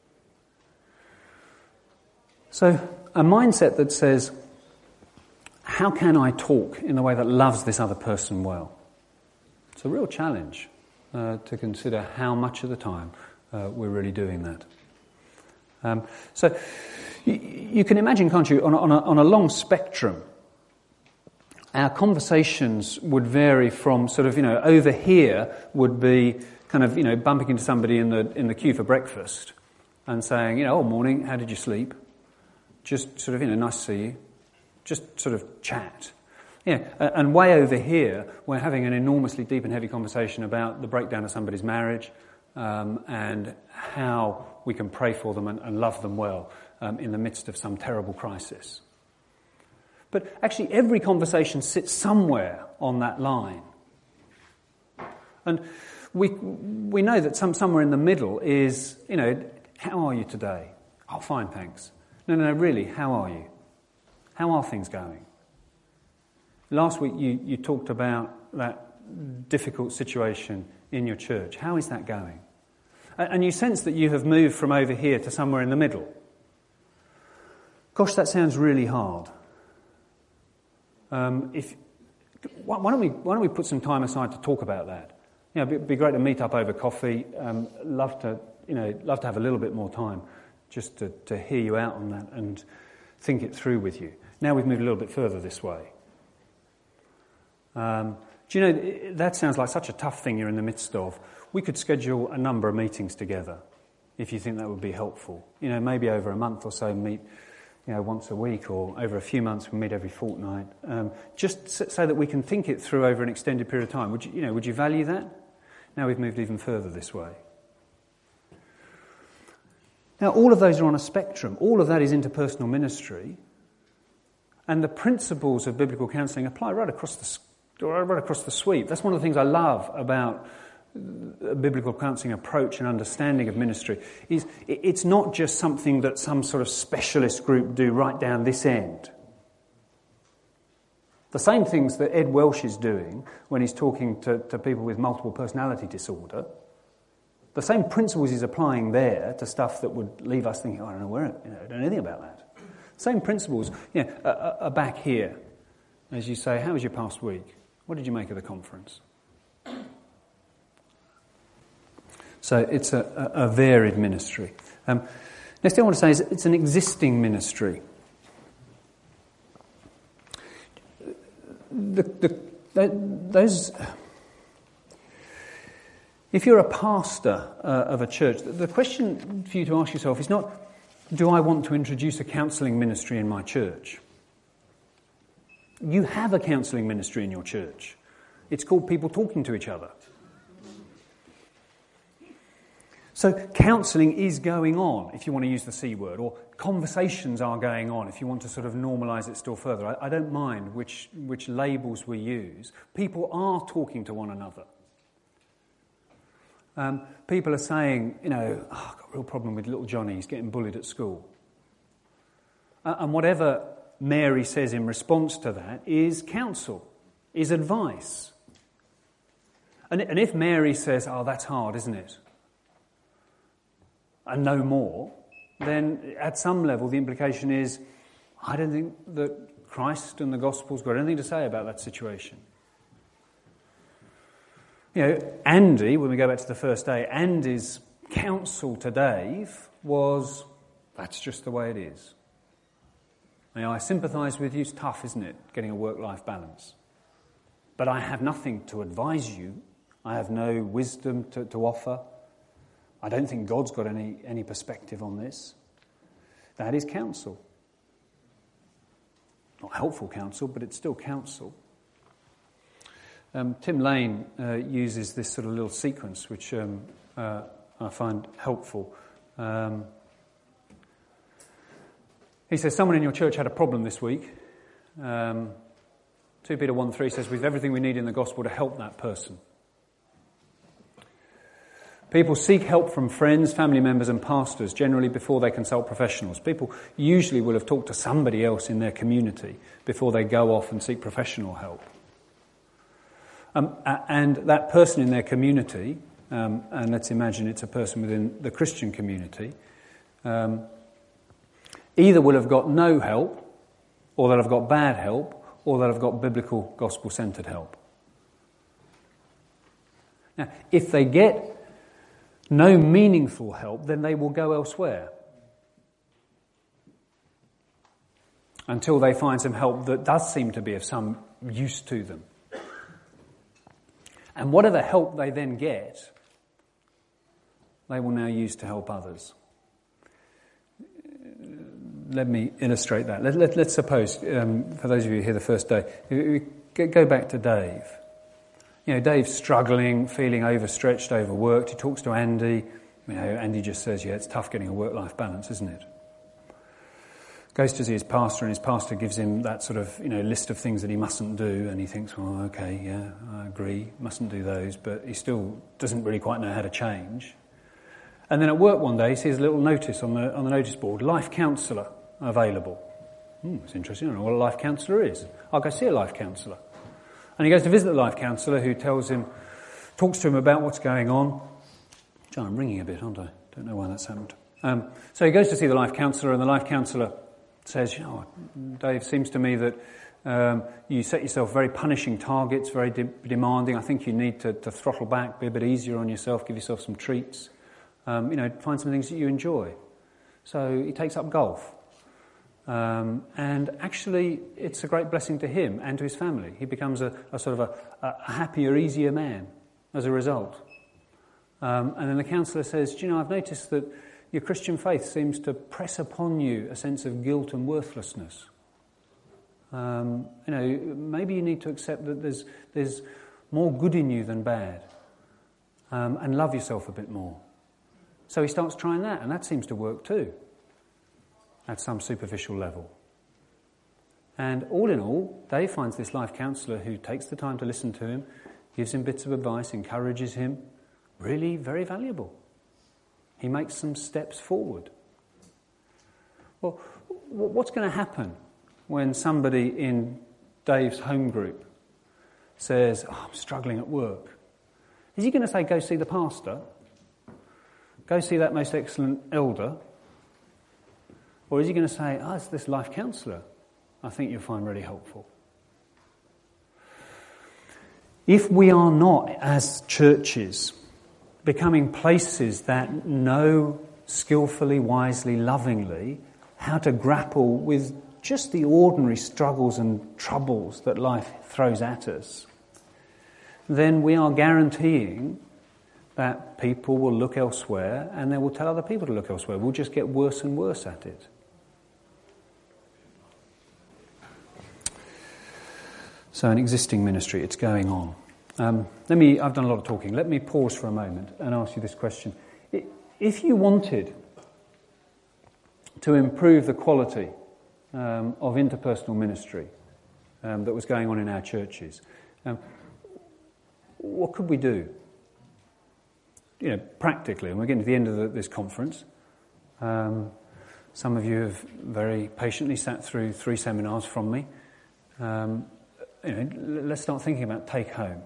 So a mindset that says, how can I talk in a way that loves this other person well? It's a real challenge uh, to consider how much of the time uh, we're really doing that. Um, so you, you can imagine, can't you, on a, on, a, on a long spectrum, our conversations would vary from sort of, you know, over here would be kind of, you know, bumping into somebody in the in the queue for breakfast and saying, you know, oh, morning, how did you sleep? Just sort of, you know, nice to see you. Just sort of chat. Yeah, and way over here, we're having an enormously deep and heavy conversation about the breakdown of somebody's marriage um, and how we can pray for them and, and love them well um, in the midst of some terrible crisis. But actually, every conversation sits somewhere on that line. And we we know that some somewhere in the middle is, you know, how are you today? Oh, fine, thanks. No, no, no, really, how are you? How are things going? Last week you, you talked about that difficult situation in your church. How is that going? And you sense that you have moved from over here to somewhere in the middle. Gosh, that sounds really hard. Um, if why, why don't we why don't we put some time aside to talk about that? You know, it'd be great to meet up over coffee. Um, love to, you know, love to have a little bit more time just to, to hear you out on that and think it through with you. Now we've moved a little bit further this way. Um, do you know, that sounds like such a tough thing you're in the midst of. We could schedule a number of meetings together if you think that would be helpful. You know, maybe over a month or so meet, you know, once a week, or over a few months we meet every fortnight, um, just so that we can think it through over an extended period of time. Would you, you know, would you value that? Now we've moved even further this way. Now all of those are on a spectrum. All of that is interpersonal ministry, and the principles of biblical counselling apply right across the right across the sweep. That's one of the things I love about a biblical counselling approach and understanding of ministry. Is it's not just something that some sort of specialist group do right down this end. The same things that Ed Welsh is doing when he's talking to, to people with multiple personality disorder, the same principles he's applying there to stuff that would leave us thinking, oh, I don't know where, you know, I don't know anything about that. Same principles, you know, are, are back here. As you say, how was your past week? What did you make of the conference? So it's a, a, a varied ministry. Um, next thing I want to say is it's an existing ministry. The, the, those, if you're a pastor uh, of a church, the question for you to ask yourself is not, do I want to introduce a counselling ministry in my church? You have a counselling ministry in your church. It's called people talking to each other. So counselling is going on, if you want to use the C word, or conversations are going on, if you want to sort of normalise it still further. I, I don't mind which, which labels we use. People are talking to one another. Um, people are saying, you know, oh, I've got a real problem with little Johnny, he's getting bullied at school. Uh, and whatever Mary says in response to that is counsel, is advice. And, and if Mary says, oh, that's hard, isn't it? And no more, then at some level the implication is, I don't think that Christ and the Gospel's got anything to say about that situation. You know, Andy, when we go back to the first day, Andy's counsel to Dave was, that's just the way it is. You know, I sympathise with you, it's tough, isn't it, getting a work-life balance. But I have nothing to advise you. I have no wisdom to, to offer. I don't think God's got any, any perspective on this. That is counsel. Not helpful counsel, but it's still counsel. Um, Tim Lane uh, uses this sort of little sequence, which um, uh, I find helpful. Um, he says, someone in your church had a problem this week. Um, Second Peter one three says, we have everything we need in the gospel to help that person. People seek help from friends, family members and pastors, generally before they consult professionals. People usually will have talked to somebody else in their community before they go off and seek professional help. Um, and that person in their community, um, and let's imagine it's a person within the Christian community, um, either will have got no help, or they'll have got bad help, or they'll have got biblical, gospel-centred help. Now, if they get no meaningful help, then they will go elsewhere until they find some help that does seem to be of some use to them. And whatever help they then get, they will now use to help others. Let me illustrate that. Let, let, let's suppose, um, for those of you here the first day, we go back to Dave. You know, Dave's struggling, feeling overstretched, overworked. He talks to Andy. You know, Andy just says, yeah, it's tough getting a work-life balance, isn't it? Goes to see his pastor, and his pastor gives him that sort of, you know, list of things that he mustn't do, and he thinks, well, okay, yeah, I agree, mustn't do those, but he still doesn't really quite know how to change. And then at work one day, he sees a little notice on the on the notice board, life counsellor available. Hmm, it's interesting, I don't know what a life counsellor is. I'll go see a life counsellor. And he goes to visit the life counsellor, who tells him, talks to him about what's going on. John, I'm ringing a bit, aren't I? Don't know why that's happened. Um, so he goes to see the life counsellor, and the life counsellor says, you know, Dave, seems to me that Um, you set yourself very punishing targets, very de- demanding. I think you need to, to throttle back, be a bit easier on yourself, give yourself some treats. Um, you know, find some things that you enjoy. So he takes up golf. Um, and actually, it's a great blessing to him and to his family. He becomes a, a sort of a, a happier, easier man as a result. Um, and then the counsellor says, do you know, I've noticed that your Christian faith seems to press upon you a sense of guilt and worthlessness. Um, you know, maybe you need to accept that there's there's more good in you than bad, um, and love yourself a bit more. So he starts trying that, and that seems to work too, at some superficial level. And all in all, Dave finds this life counsellor who takes the time to listen to him, gives him bits of advice, encourages him, really very valuable. He makes some steps forward. Well, what's going to happen when somebody in Dave's home group says, oh, I'm struggling at work? Is he going to say, go see the pastor? Go see that most excellent elder? Or is he going to say, oh, it's this life counsellor I think you'll find really helpful? If we are not, as churches, becoming places that know skillfully, wisely, lovingly how to grapple with just the ordinary struggles and troubles that life throws at us, then we are guaranteeing that people will look elsewhere and they will tell other people to look elsewhere. We'll just get worse and worse at it. So an existing ministry, it's going on. Um, let me, I've done a lot of talking. Let me pause for a moment and ask you this question. If you wanted to improve the quality um, of interpersonal ministry um, that was going on in our churches, um, what could we do? You know, practically, and we're getting to the end of the, this conference. Um, some of you have very patiently sat through three seminars from me. Um, you know, let's start thinking about take home.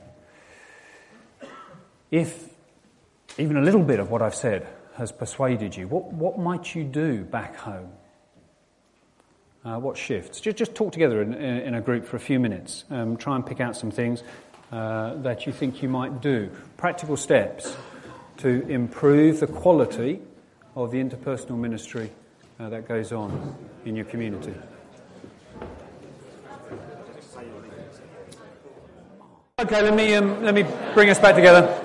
If even a little bit of what I've said has persuaded you, what what might you do back home? Uh, what shifts? Just just talk together in, in, in a group for a few minutes. Um, try and pick out some things uh, that you think you might do. Practical steps to improve the quality of the interpersonal ministry uh, that goes on in your community. Okay, let me um, let me bring us back together.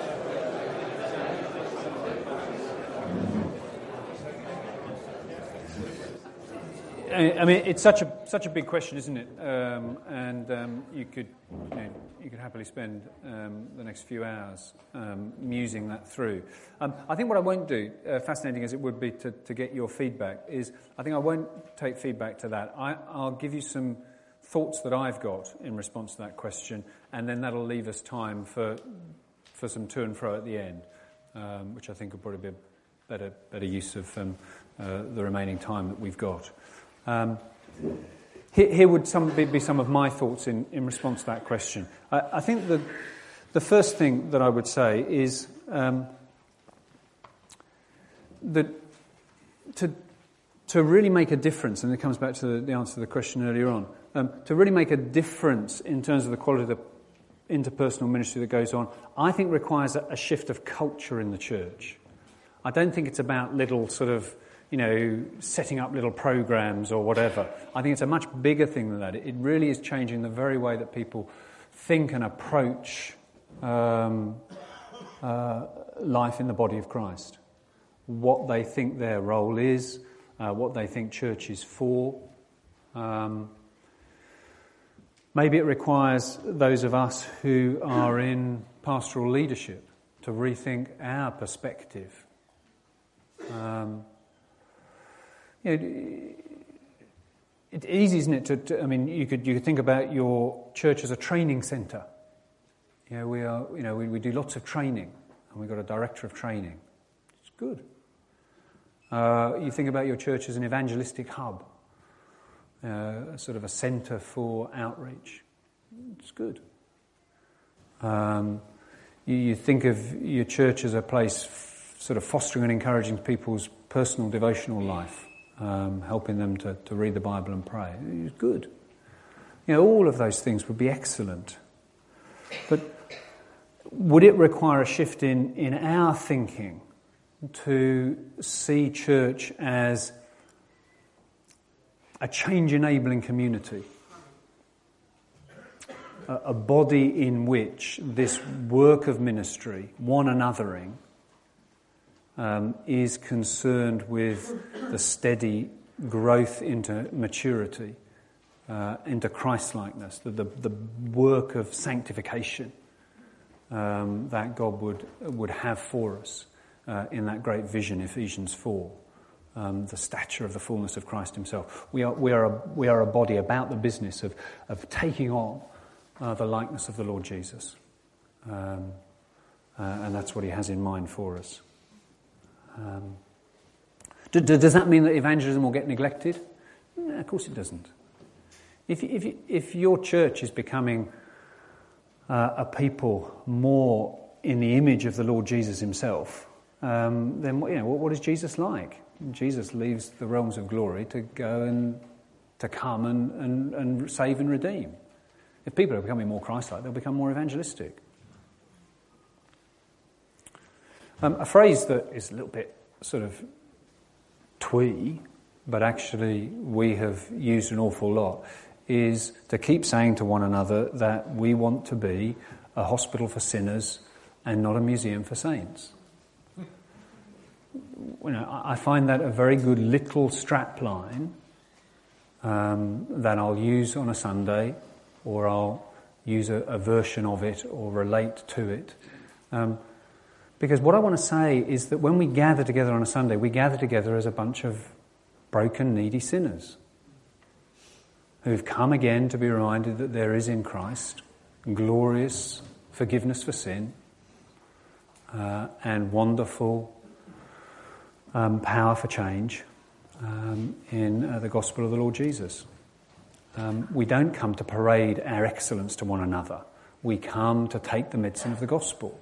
I mean, it's such a such a big question, isn't it? Um, and um, you could you, know, you could happily spend um, the next few hours um, musing that through. Um, I think what I won't do, uh, fascinating as it would be to, to get your feedback, is I think I won't take feedback to that. I, I'll give you some thoughts that I've got in response to that question, and then that'll leave us time for for some to and fro at the end, um, which I think will probably be a better better use of um, uh, the remaining time that we've got. Um, here, here would some, be, be some of my thoughts in, in response to that question. I, I think the the first thing that I would say is um, that to to really make a difference, and it comes back to the, the answer to the question earlier on, um, to really make a difference in terms of the quality of the interpersonal ministry that goes on, I think requires a, a shift of culture in the church. I don't think it's about little sort of you know, setting up little programs or whatever. I think it's a much bigger thing than that. It really is changing the very way that people think and approach um, uh, life in the body of Christ. What they think their role is, uh, what they think church is for. Um, maybe it requires those of us who are in pastoral leadership to rethink our perspective. Um, You know, it's easy, isn't it? To, to, I mean, you could you could think about your church as a training centre. You know, we are. You know, we, we do lots of training, and we've got a director of training. It's good. Uh, you think about your church as an evangelistic hub, uh, sort of a centre for outreach. It's good. Um, you, you think of your church as a place, f- sort of fostering and encouraging people's personal devotional life. Um, helping them to, to read the Bible and pray. It's good. You know, all of those things would be excellent. But would it require a shift in, in our thinking to see church as a change-enabling community? A, a body in which this work of ministry, one anothering, um, is concerned with the steady growth into maturity, uh, into Christ-likeness, the, the, the work of sanctification um, that God would would have for us uh, in that great vision, Ephesians four, um, the stature of the fullness of Christ himself. We are we are a, we are a body about the business of of taking on uh, the likeness of the Lord Jesus, um, uh, and that's what he has in mind for us. Um, do, do, does that mean that evangelism will get neglected? No, of course it doesn't. If if if your church is becoming uh, a people more in the image of the Lord Jesus himself, um, then you know what, what is Jesus like? Jesus leaves the realms of glory to go and to come and, and, and save and redeem. If people are becoming more Christ-like, they'll become more evangelistic. Um, a phrase that is a little bit sort of twee, but actually we have used an awful lot, is to keep saying to one another that we want to be a hospital for sinners and not a museum for saints. You know, I find that a very good little strapline um, that I'll use on a Sunday, or I'll use a, a version of it or relate to it. Um, because what I want to say is that when we gather together on a Sunday, we gather together as a bunch of broken, needy sinners who've come again to be reminded that there is in Christ glorious forgiveness for sin uh, and wonderful um, power for change um, in uh, the gospel of the Lord Jesus. Um, we don't come to parade our excellence to one another. We come to take the medicine of the gospel.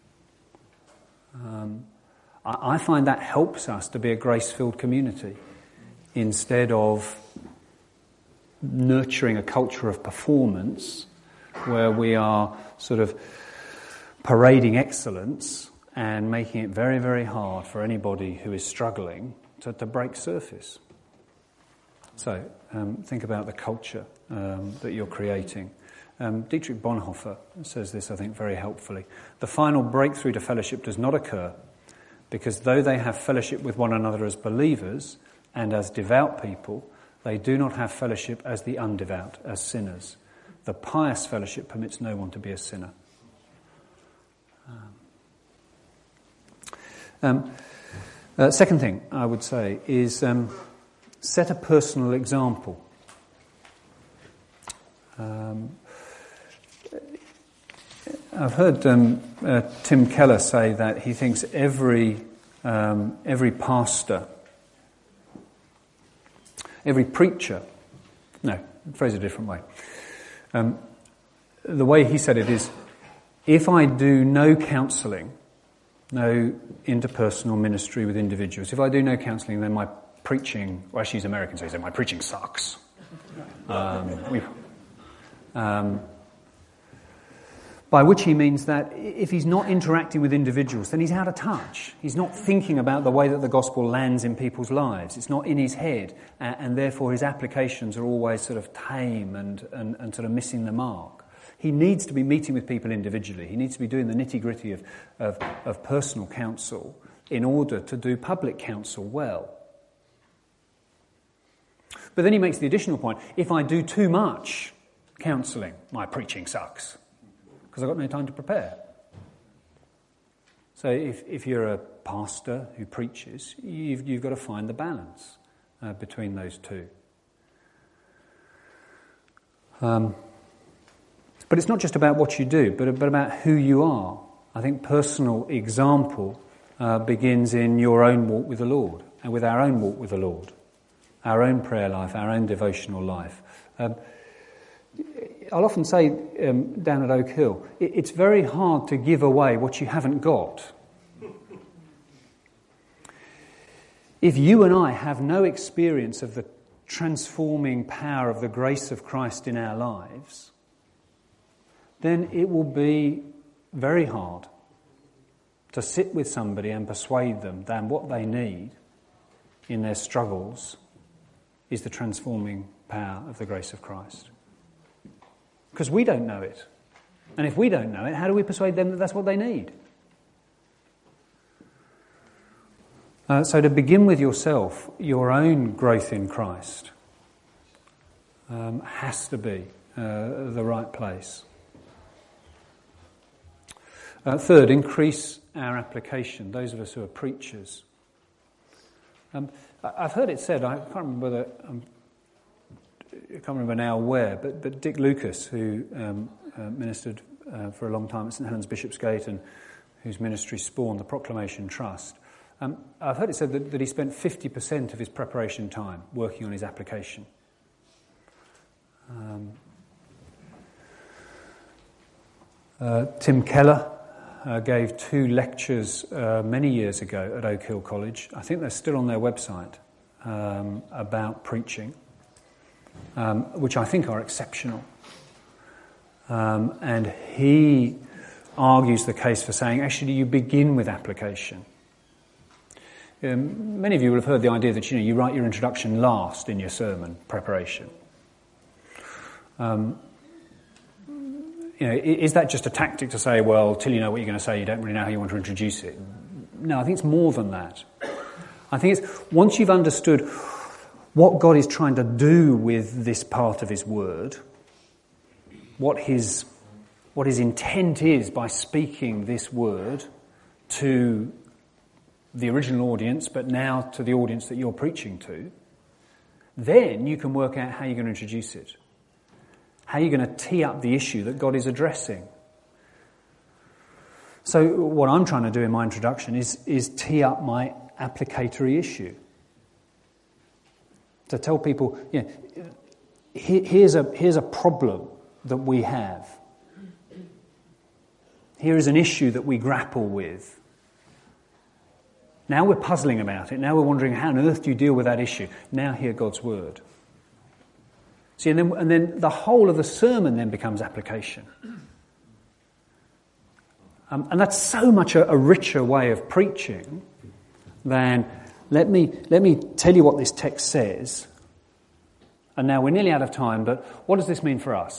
Um, I, I find that helps us to be a grace-filled community instead of nurturing a culture of performance where we are sort of parading excellence and making it very, very hard for anybody who is struggling to, to break surface. So um, think about the culture um, that you're creating. Um, Dietrich Bonhoeffer says this, I think, very helpfully. The final breakthrough to fellowship does not occur because though they have fellowship with one another as believers and as devout people, they do not have fellowship as the undevout, as sinners. The pious fellowship permits no one to be a sinner. Um, um, uh, second thing I would say is um, set a personal example. Um, I've heard um, uh, Tim Keller say that he thinks every um, every pastor, every preacher, no, phrase it a different way. Um, the way he said it is, if I do no counselling, no interpersonal ministry with individuals, if I do no counselling, then my preaching, well, actually he's American, so he said, my preaching sucks. Um, we, um, by which he means that if he's not interacting with individuals, then he's out of touch. He's not thinking about the way that the gospel lands in people's lives. It's not in his head, and, and therefore his applications are always sort of tame and, and, and sort of missing the mark. He needs to be meeting with people individually. He needs to be doing the nitty-gritty of, of, of personal counsel in order to do public counsel well. But then he makes the additional point, if I do too much counselling, my preaching sucks, because I've got no time to prepare. So if, if you're a pastor who preaches, you've, you've got to find the balance uh, between those two. Um, but it's not just about what you do, but, but about who you are. I think personal example uh, begins in your own walk with the Lord, and with our own walk with the Lord, our own prayer life, our own devotional life. Um, I'll often say um, down at Oak Hill, it, it's very hard to give away what you haven't got. If you and I have no experience of the transforming power of the grace of Christ in our lives, then it will be very hard to sit with somebody and persuade them that what they need in their struggles is the transforming power of the grace of Christ. Because we don't know it. And if we don't know it, how do we persuade them that that's what they need? Uh, so to begin with yourself, your own growth in Christ um, has to be uh, the right place. Uh, third, increase our application, those of us who are preachers. Um, I've heard it said, I can't remember whether, um, I can't remember now where, but, but Dick Lucas, who um, uh, ministered uh, for a long time at St Helens Bishopsgate and whose ministry spawned the Proclamation Trust, um, I've heard it said that, that he spent fifty percent of his preparation time working on his application. Um, uh, Tim Keller Uh, gave two lectures uh, many years ago at Oak Hill College. I think they're still on their website um, about preaching, um, which I think are exceptional. Um, and he argues the case for saying, actually, you begin with application. Um, many of you will have heard the idea that you know you write your introduction last in your sermon preparation. Um, You know, is that just a tactic to say, well, till you know what you're going to say, you don't really know how you want to introduce it? No, I think it's more than that. I think it's once you've understood what God is trying to do with this part of his word, what his what his intent is by speaking this word to the original audience, but now to the audience that you're preaching to, then you can work out how you're going to introduce it. How are you going to tee up the issue that God is addressing? So what I'm trying to do in my introduction is, is tee up my applicatory issue. To tell people, you know, here, here's a, here's a problem that we have. Here is an issue that we grapple with. Now we're puzzling about it. Now we're wondering, how on earth do you deal with that issue? Now hear God's word. See, and then, and then the whole of the sermon then becomes application. Um, and that's so much a, a richer way of preaching than, let me, let me tell you what this text says, and now we're nearly out of time, but what does this mean for us?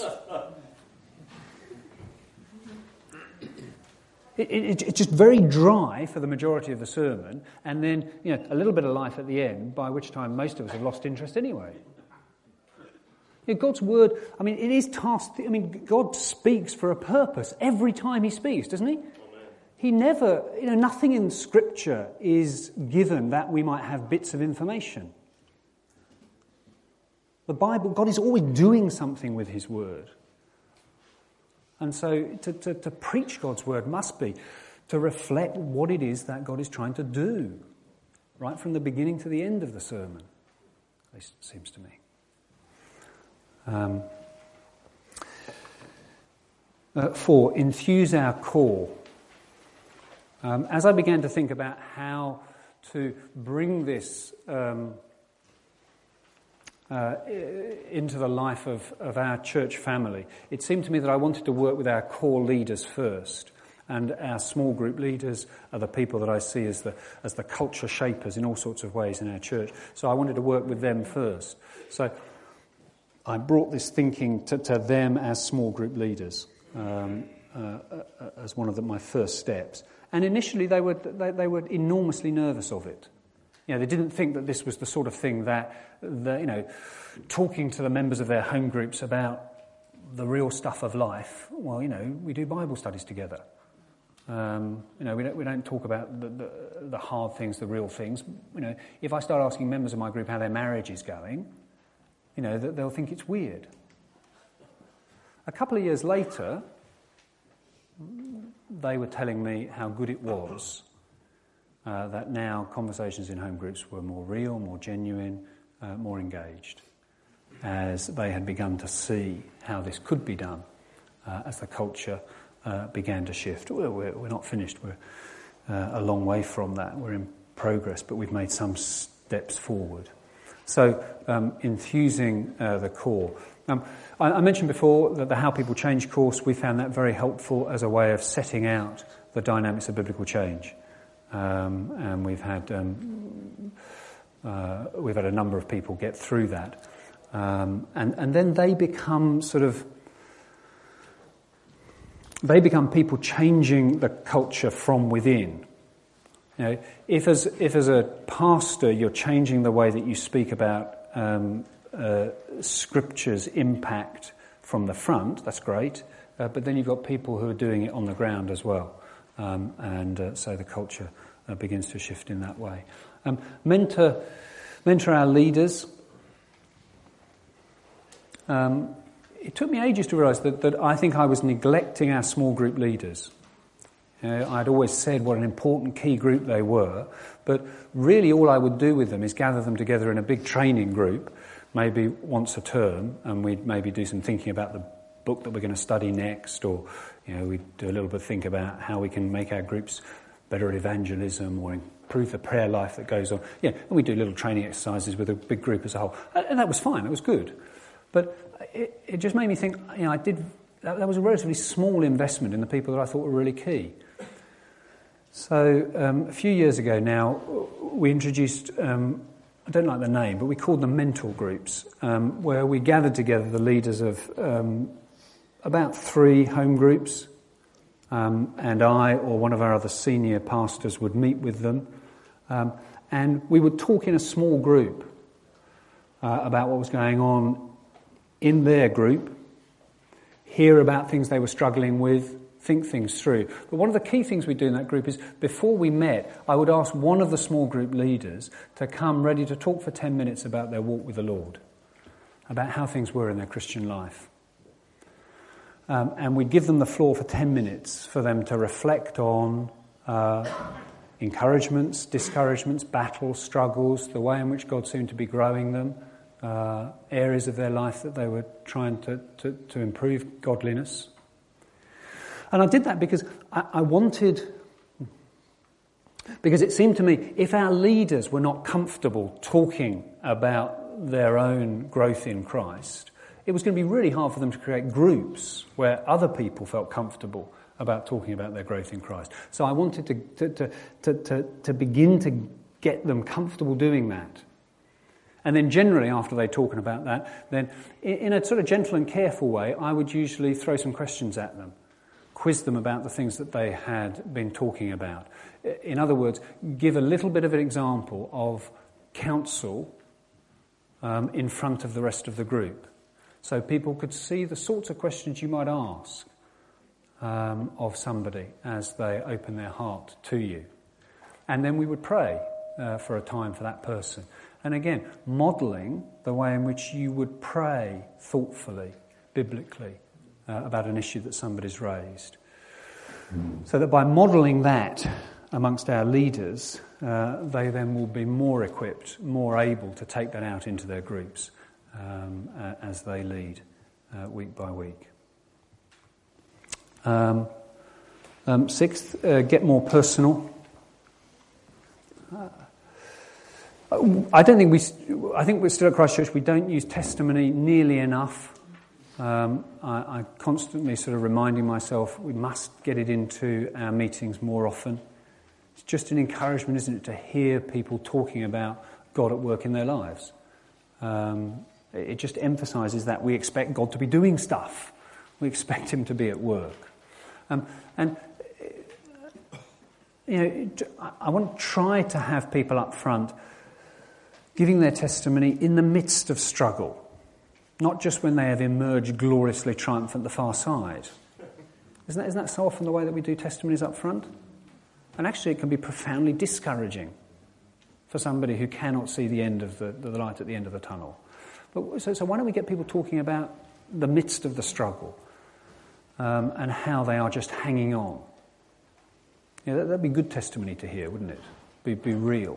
It, it, it's just very dry for the majority of the sermon, and then you know a little bit of life at the end, by which time most of us have lost interest anyway. You know, God's word, I mean, it is tasked, I mean, God speaks for a purpose every time he speaks, doesn't he? Amen. He never, you know, nothing in Scripture is given that we might have bits of information. The Bible, God is always doing something with his word. And so to, to, to preach God's word must be to reflect what it is that God is trying to do, right from the beginning to the end of the sermon, at least it seems to me. Um, uh, four, infuse our call. Um, as I began to think about how to bring this um, uh, into the life of, of our church family, it seemed to me that I wanted to work with our core leaders first. And our small group leaders are the people that I see as the as the culture shapers in all sorts of ways in our church. So I wanted to work with them first. So I brought this thinking to, to them as small group leaders um, uh, uh, as one of the, my first steps. And initially they were they, they were enormously nervous of it. You know, they didn't think that this was the sort of thing that, the, you know, talking to the members of their home groups about the real stuff of life. Well, you know, we do Bible studies together. Um, you know, we don't we don't talk about the, the the hard things, the real things. You know, if I start asking members of my group how their marriage is going, you know, they'll think it's weird. A couple of years later, they were telling me how good it was uh, that now conversations in home groups were more real, more genuine, uh, more engaged, as they had begun to see how this could be done uh, as the culture uh, began to shift. We're, we're not finished. We're uh, a long way from that. We're in progress, but we've made some steps forward. So um, infusing uh, the core. Um, I, I mentioned before that the How People Change course, we found that very helpful as a way of setting out the dynamics of biblical change. Um, and we've had um, uh, we've had a number of people get through that. Um, and, and then they become sort of, they become people changing the culture from within. You know, if as if as a pastor you're changing the way that you speak about um, uh, Scripture's impact from the front, that's great. Uh, but then you've got people who are doing it on the ground as well, um, and uh, so the culture uh, begins to shift in that way. Um, mentor, mentor our leaders. Um, it took me ages to realise that, that I think I was neglecting our small group leaders. You know, I'd always said what an important key group they were, but really all I would do with them is gather them together in a big training group, maybe once a term, and we'd maybe do some thinking about the book that we're going to study next, or you know, we'd do a little bit of think about how we can make our groups better at evangelism or improve the prayer life that goes on. Yeah, and we do little training exercises with a big group as a whole, and that was fine. It was good, but it, it just made me think. You know, I did that, that was a relatively small investment in the people that I thought were really key. So um, a few years ago now, we introduced, um, I don't like the name, but we called them mentor groups, um, where we gathered together the leaders of um, about three home groups, um, and I or one of our other senior pastors would meet with them, um, and we would talk in a small group uh, about what was going on in their group, hear about things they were struggling with, think things through. But one of the key things we do in that group is, before we met, I would ask one of the small group leaders to come ready to talk for ten minutes about their walk with the Lord, about how things were in their Christian life. Um, and we'd give them the floor for ten minutes for them to reflect on uh, encouragements, discouragements, battles, struggles, the way in which God seemed to be growing them, uh, areas of their life that they were trying to, to, to improve godliness. And I did that because I, I wanted, because it seemed to me, if our leaders were not comfortable talking about their own growth in Christ, it was going to be really hard for them to create groups where other people felt comfortable about talking about their growth in Christ. So I wanted to to to to, to, to begin to get them comfortable doing that. And then generally, after they'd talking about that, then in a sort of gentle and careful way, I would usually throw some questions at them, quiz them about the things that they had been talking about. In other words, give a little bit of an example of counsel um, in front of the rest of the group, so people could see the sorts of questions you might ask um, of somebody as they open their heart to you. And then we would pray uh, for a time for that person. And again, modelling the way in which you would pray thoughtfully, biblically, uh, about an issue that somebody's raised. Mm. So that by modelling that amongst our leaders, uh, they then will be more equipped, more able to take that out into their groups um, uh, as they lead uh, week by week. Um, um, sixth, uh, get more personal. Uh, I don't think we. I think we're still at Christ Church. We don't use testimony nearly enough. Um, I, I constantly sort of reminding myself we must get it into our meetings more often. It's just an encouragement, isn't it, to hear people talking about God at work in their lives. Um, it just emphasises that we expect God to be doing stuff. We expect Him to be at work. Um, and you know, I want to try to have people up front giving their testimony in the midst of struggle, not just when they have emerged gloriously triumphant the far side. Isn't that, isn't that so often the way that we do testimonies up front? And actually it can be profoundly discouraging for somebody who cannot see the end of the, the light at the end of the tunnel. But so, so why don't we get people talking about the midst of the struggle um, and how they are just hanging on? You know, that, that'd be good testimony to hear, wouldn't it? Be, be real.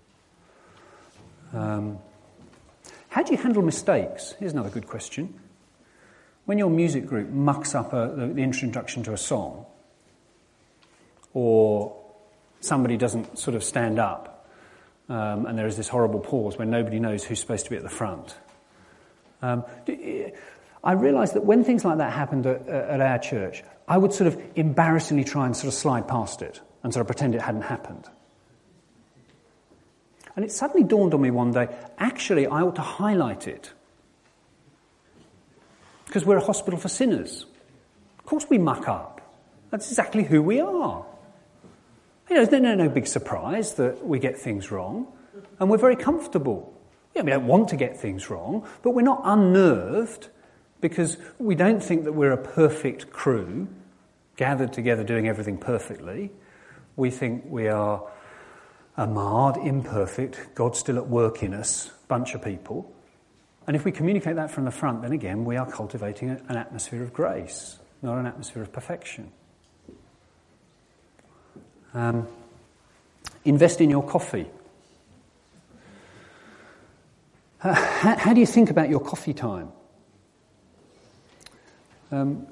Um, how do you handle mistakes? Here's another good question. When your music group mucks up a, the, the introduction to a song, or somebody doesn't sort of stand up, um, and there is this horrible pause when nobody knows who's supposed to be at the front. Um, I realised that when things like that happened at, at our church, I would sort of embarrassingly try and sort of slide past it and sort of pretend it hadn't happened. And it suddenly dawned on me one day, actually, I ought to highlight it. Because we're a hospital for sinners. Of course we muck up. That's exactly who we are. You know, there's no, no big surprise that we get things wrong. And we're very comfortable. Yeah, we don't want to get things wrong, but we're not unnerved because we don't think that we're a perfect crew gathered together doing everything perfectly. We think we are a marred, imperfect, God still at work in us bunch of people. And if we communicate that from the front, then again, we are cultivating an atmosphere of grace, not an atmosphere of perfection. Um, invest in your coffee. Uh, how, how do you think about your coffee time? Um,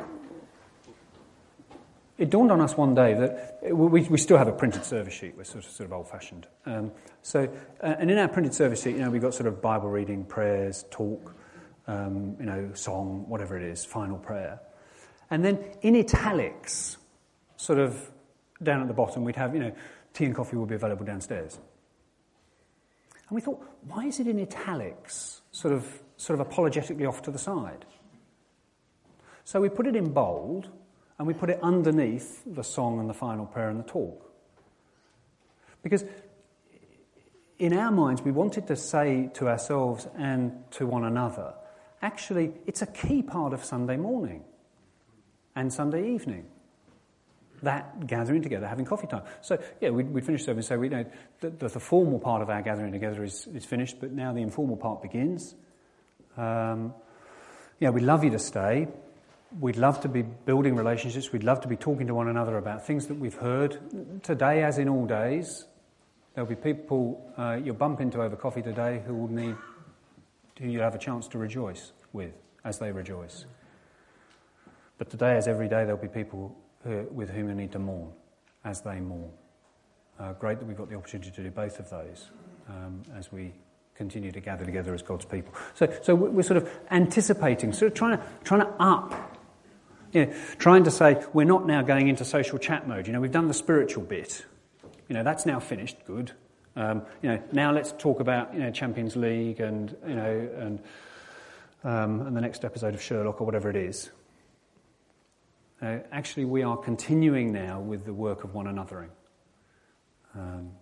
it dawned on us one day that we, we still have a printed service sheet. We're sort of, sort of old-fashioned. Um, so, uh, and in our printed service sheet, you know, we've got sort of Bible reading, prayers, talk, um, you know, song, whatever it is, final prayer. And then in italics, sort of down at the bottom, we'd have, you know, tea and coffee will be available downstairs. And we thought, why is it in italics, sort of, sort of apologetically off to the side? So we put it in bold, and we put it underneath the song and the final prayer and the talk. Because in our minds, we wanted to say to ourselves and to one another, actually, it's a key part of Sunday morning and Sunday evening, that gathering together, having coffee time. So, yeah, we'd, we'd finish service and say, we know the, the, the formal part of our gathering together is, is finished, but now the informal part begins. Um, yeah, we'd love you to stay. We'd love to be building relationships. We'd love to be talking to one another about things that we've heard. Today, as in all days, there'll be people uh, you'll bump into over coffee today who will need, who you'll have a chance to rejoice with as they rejoice. But today, as every day, there'll be people who, with whom you need to mourn as they mourn. Uh, great that we've got the opportunity to do both of those um, as we continue to gather together as God's people. So, so we're sort of anticipating, sort of trying to trying to up. You know, trying to say, we're not now going into social chat mode. You know, we've done the spiritual bit. You know, that's now finished. Good. Um, you know, now let's talk about, you know, Champions League and, you know, and um, and the next episode of Sherlock or whatever it is. Uh, actually, we are continuing now with the work of one anothering. Um,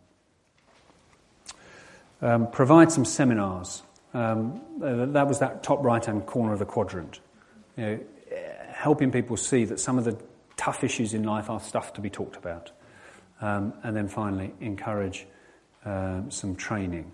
um, provide some seminars. Um, uh, that was that top right-hand corner of the quadrant. You know, helping people see that some of the tough issues in life are stuff to be talked about. Um, and then finally, encourage uh, some training.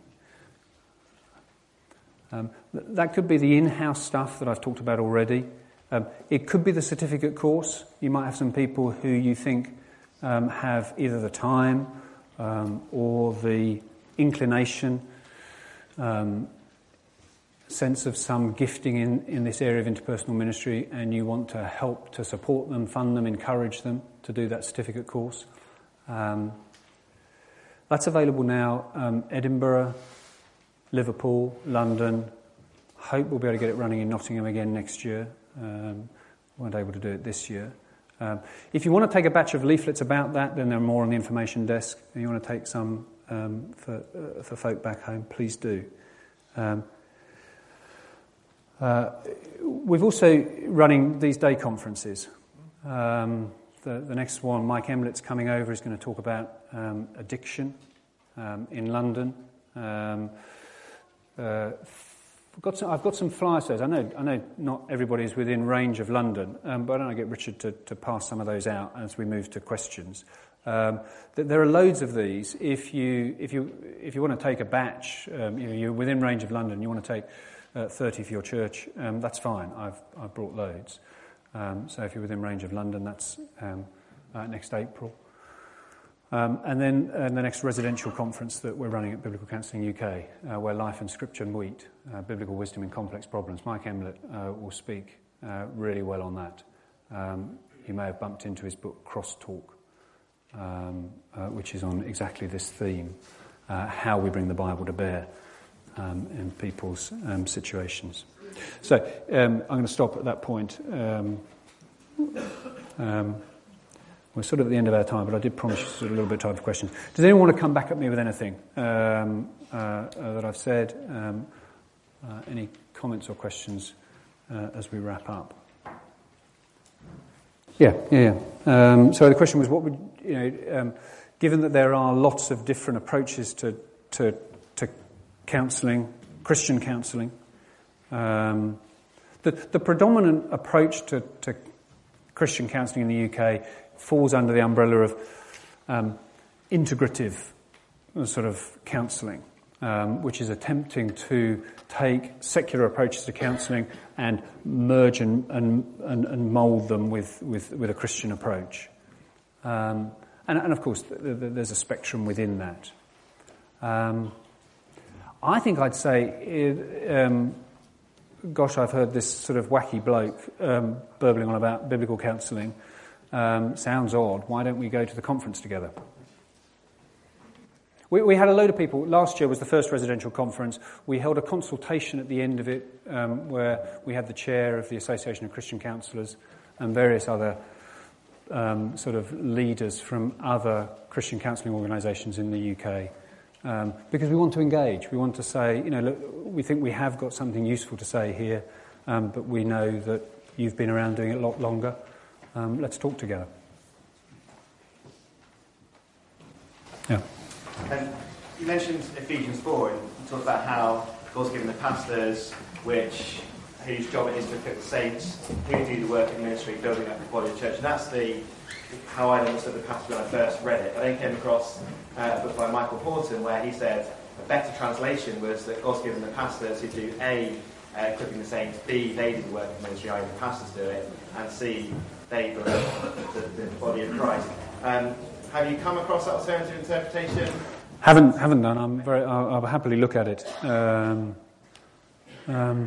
Um, th- that could be the in-house stuff that I've talked about already. Um, it could be the certificate course. You might have some people who you think um, have either the time um, or the inclination, um, sense of some gifting in, in this area of interpersonal ministry, and you want to help to support them, fund them, encourage them to do that certificate course. Um, that's available now, um, Edinburgh, Liverpool, London. Hope we'll be able to get it running in Nottingham again next year. Um, weren't able to do it this year. Um, if you want to take a batch of leaflets about that, then there are more on the information desk. And you want to take some um, for, uh, for folk back home, please do. Um, Uh, we've also running these day conferences. Um, the, the next one, Mike Emlett's coming over, is going to talk about um, addiction um, in London. Um, uh, got some, I've got some flyers. I know, I know, not everybody is within range of London, um, but I don't know, get Richard to, to pass some of those out as we move to questions. Um, th- there are loads of these. If you, if you, if you want to take a batch, um, you know, you're within range of London, you want to take Uh, thirty for your church, um, that's fine. I've I've brought loads. Um, so if you're within range of London, that's um, uh, next April. Um, and then uh, the next residential conference that we're running at Biblical Counselling U K, uh, where Life and Scripture meet, uh, Biblical Wisdom in Complex Problems. Mike Emlett uh, will speak uh, really well on that. Um, you may have bumped into his book, Crosstalk, um, uh, which is on exactly this theme. uh, how we bring the Bible to bear um, in people's um, situations. So um, I'm going to stop at that point. Um, um, we're sort of at the end of our time, but I did promise you sort of a little bit of time for questions. Does anyone want to come back at me with anything um, uh, uh, that I've said? Um, uh, any comments or questions uh, as we wrap up? Yeah, yeah, yeah. Um, so the question was, what would, you know, um, given that there are lots of different approaches to to, to counselling, Christian counselling, um, the, the predominant approach to, to Christian counselling in the U K falls under the umbrella of um, integrative sort of counselling, um, which is attempting to take secular approaches to counselling and merge and, and, and, and mould them with, with, with a Christian approach. Um, and, and of course, th- th- there's a spectrum within that. Um, I think I'd say, it, um, gosh, I've heard this sort of wacky bloke um, burbling on about biblical counselling. Um, sounds odd. Why don't we go to the conference together? We, we had a load of people. Last year was the first residential conference. We held a consultation at the end of it um, where we had the chair of the Association of Christian Counsellors and various other um, sort of leaders from other Christian counselling organisations in the U K. Um, because we want to engage. We want to say, you know, look, we think we have got something useful to say here, um, but we know that you've been around doing it a lot longer. Um, let's talk together. Yeah. And you mentioned Ephesians four, and you talked about how God's given the pastors, which whose job it is to equip the saints, who do the work in ministry, building up the body of the church. And that's the how I understood the passage when I first read it. I then came across uh, a book by Michael Horton where he said a better translation was that God's given the pastors who do A, uh, equipping the saints, B, they do the work of ministry, that is the pastors do it, and C, they build up the, the, the body of Christ. Um, have you come across that alternative interpretation? Haven't haven't done. I'm very. I'll, I'll happily look at it. Um, um,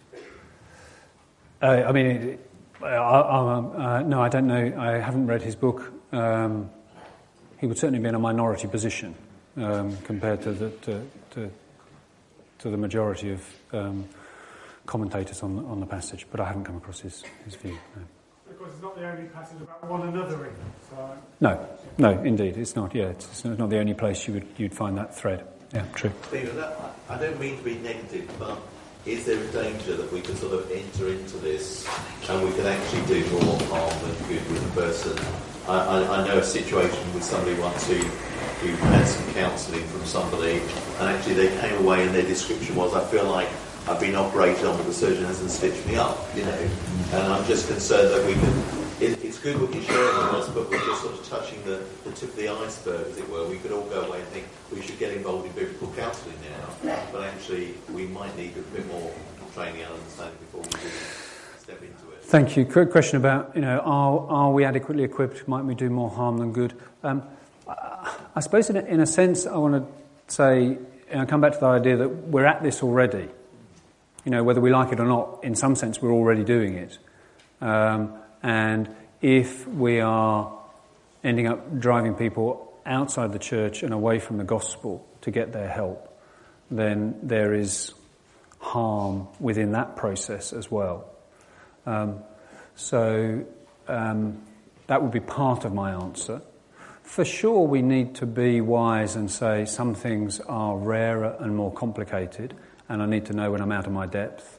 uh, I mean, it, I, I, uh, no, I don't know. I haven't read his book. Um, he would certainly be in a minority position um, compared to the to, to, to the majority of um, commentators on on the passage. But I haven't come across his his view. No. Because it's not the only passage about one another in. So. No, no, indeed, it's not. Yeah, it's, it's not the only place you would you'd find that thread. Yeah, true. Peter, that, I don't mean to be negative, but is there a danger that we could sort of enter into this and we could actually do more harm than good with the person? I, I, I know a situation with somebody once who, who had some counselling from somebody, and actually they came away and their description was, I feel like I've been operated on, but the surgeon hasn't stitched me up, you know. And I'm just concerned that we can. It, it's good what you're sharing with us, but we're just sort of touching the, the tip of the iceberg, as it were. We could all go away and think we should get involved in biblical counselling now, but actually we might need a bit more training and understanding before we really step into it. Thank you. Quick question about, you know, are are we adequately equipped? Might we do more harm than good? Um, I, I suppose in a, in a sense, I want to say, and I come back to the idea that we're at this already. You know, whether we like it or not, in some sense, we're already doing it. Um, and if we are ending up driving people outside the church and away from the gospel to get their help, then there is harm within that process as well. Um, so um, that would be part of my answer. For sure, we need to be wise and say some things are rarer and more complicated, and I need to know when I'm out of my depth,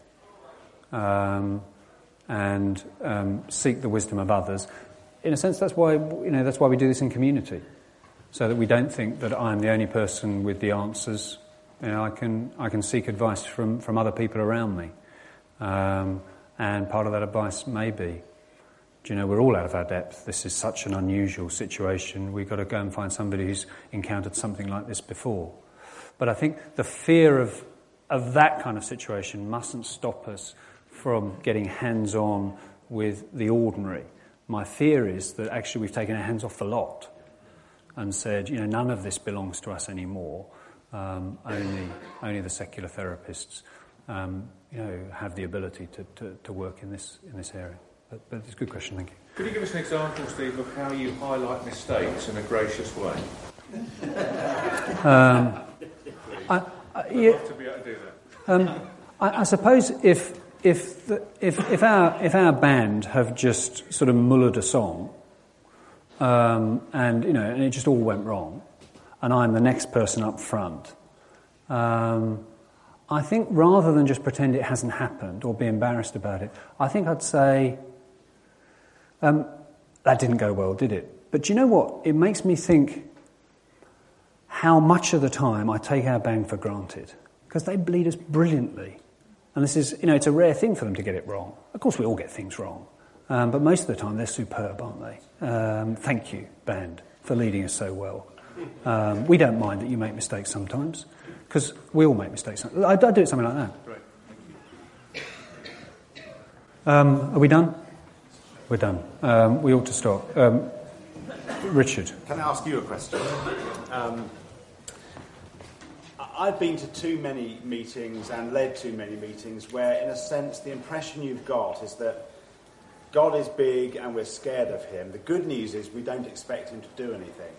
um, and um, seek the wisdom of others. In a sense, that's why you know that's why we do this in community, so that we don't think that I'm the only person with the answers. You know, I can I can seek advice from, from other people around me, um, and part of that advice may be, do you know, we're all out of our depth. This is such an unusual situation. We've got to go and find somebody who's encountered something like this before. But I think the fear of of that kind of situation mustn't stop us from getting hands-on with the ordinary. My fear is that actually we've taken our hands off the lot and said, you know, none of this belongs to us anymore. Um, only, only the secular therapists, um, you know, have the ability to, to, to work in this in this area. But, but it's a good question, thank you. Could you give us an example, Steve, of how you highlight mistakes in a gracious way? Um, I, I, I'd yeah, love to be able to do that. um, I, I suppose if if, the, if if our if our band have just sort of mullered a song, um, and you know, and it just all went wrong, and I'm the next person up front, um, I think rather than just pretend it hasn't happened or be embarrassed about it, I think I'd say, um, that didn't go well, did it? But do you know what? It makes me think how much of the time I take our band for granted, because they bleed us brilliantly. And this is, you know, it's a rare thing for them to get it wrong. Of course, we all get things wrong. Um, but most of the time, they're superb, aren't they? Um, thank you, band, for leading us so well. Um, we don't mind that you make mistakes sometimes, because we all make mistakes. I, I do it something like that. Great, thank you. Um, are we done? We're done. Um, we ought to stop. Um, Richard. Can I ask you a question? Um, I've been to too many meetings and led too many meetings where, in a sense, the impression you've got is that God is big and we're scared of him. The good news is we don't expect him to do anything.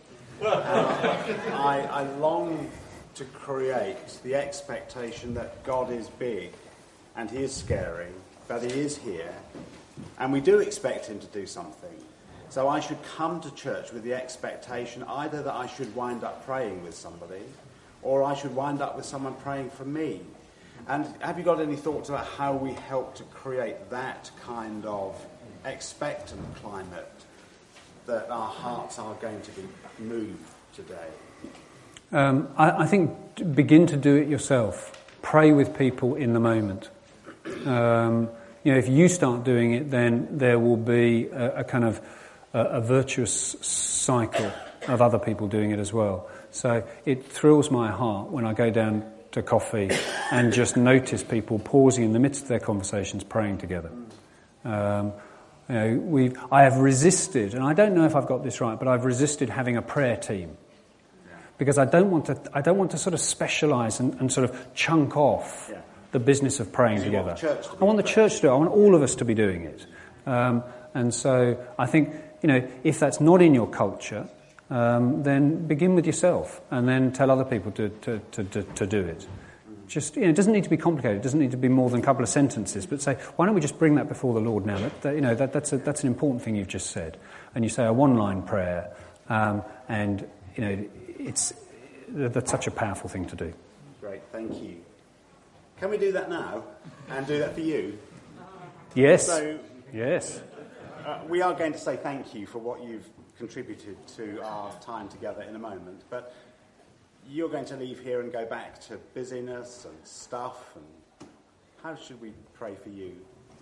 I, I long to create the expectation that God is big and he is scary, but he is here, and we do expect him to do something. So I should come to church with the expectation either that I should wind up praying with somebody, or I should wind up with someone praying for me. And have you got any thoughts about how we help to create that kind of expectant climate that our hearts are going to be moved today? Um, I, I think begin to do it yourself. Pray with people in the moment. Um, you know, if you start doing it, then there will be a, a kind of a, a virtuous cycle of other people doing it as well. So it thrills my heart when I go down to coffee and just notice people pausing in the midst of their conversations, praying together. Um, you know, we've, I have resisted, and I don't know if I've got this right, but I've resisted having a prayer team because I don't want to. I don't want to sort of specialise and, and sort of chunk off yeah. the business of praying you together. Want the church to I want the church to do it. I want all of us to be doing it. Um, and so I think, you know, if that's not in your culture, Um, then begin with yourself and then tell other people to, to, to, to, to do it. Just, you know, it doesn't need to be complicated. It doesn't need to be more than a couple of sentences. But say, why don't we just bring that before the Lord now? That, that, you know, that, that's, a, that's an important thing you've just said. And you say a one-line prayer, um, and you know, it's that's such a powerful thing to do. Great, thank you. Can we do that now and do that for you? Yes. So, yes. Uh, we are going to say thank you for what you've contributed to our time together in a moment, but you're going to leave here and go back to busyness and stuff, and how should we pray for you?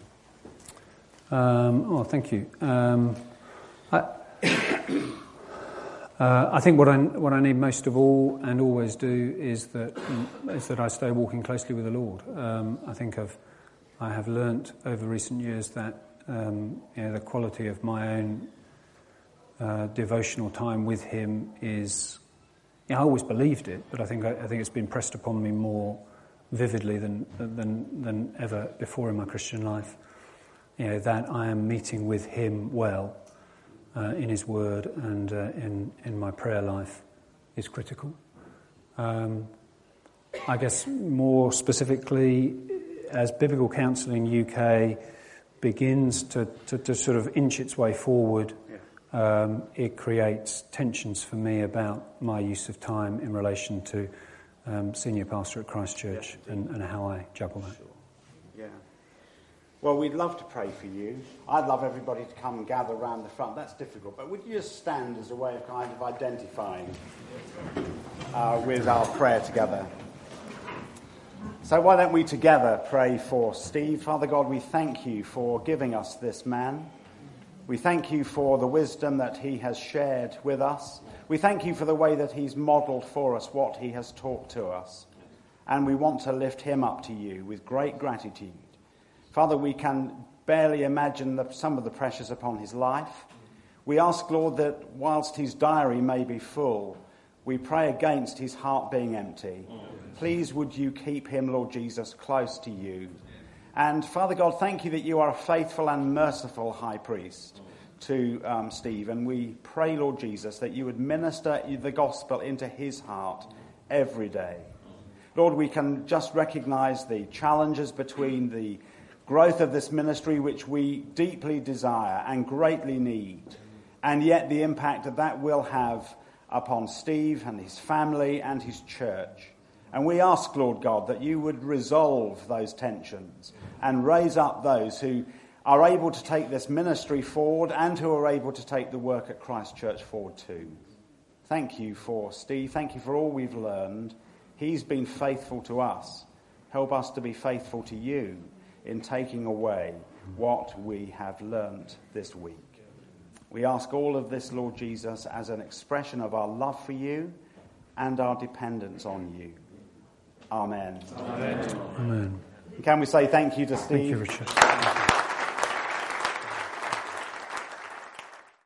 Um, oh, thank you. Um, I, uh, I think what I what I need most of all and always do is that is that I stay walking closely with the Lord. Um, I think I've I have learnt over recent years that um, you know, the quality of my own Uh, devotional time with him is, you know, I always believed it, but I think I, I think it's been pressed upon me more vividly than than than ever before in my Christian life. You know, that I am meeting with him well uh, in his word and uh, in in my prayer life is critical. Um, I guess more specifically, as Biblical Counselling U K begins to, to, to sort of inch its way forward. Um, it creates tensions for me about my use of time in relation to um, senior pastor at Christ Church yes, and, and how I juggle that. Sure. Yeah. Well, we'd love to pray for you. I'd love everybody to come and gather around the front. That's difficult, but would you just stand as a way of kind of identifying uh, with our prayer together? So why don't we together pray for Steve? Father God, we thank you for giving us this man. We thank you for the wisdom that he has shared with us. We thank you for the way that he's modelled for us what he has taught to us. And we want to lift him up to you with great gratitude. Father, we can barely imagine the, some of the pressures upon his life. We ask, Lord, that whilst his diary may be full, we pray against his heart being empty. Please would you keep him, Lord Jesus, close to you. And Father God, thank you that you are a faithful and merciful high priest to um, Steve. And we pray, Lord Jesus, that you would minister the gospel into his heart every day. Lord, we can just recognise the challenges between the growth of this ministry, which we deeply desire and greatly need, and yet the impact that that will have upon Steve and his family and his church. And we ask, Lord God, that you would resolve those tensions and raise up those who are able to take this ministry forward and who are able to take the work at Christ Church forward too. Thank you for Steve. Thank you for all we've learned. He's been faithful to us. Help us to be faithful to you in taking away what we have learnt this week. We ask all of this, Lord Jesus, as an expression of our love for you and our dependence on you. Amen. Amen. Amen. Can we say thank you to Steve? Thank you, Richard.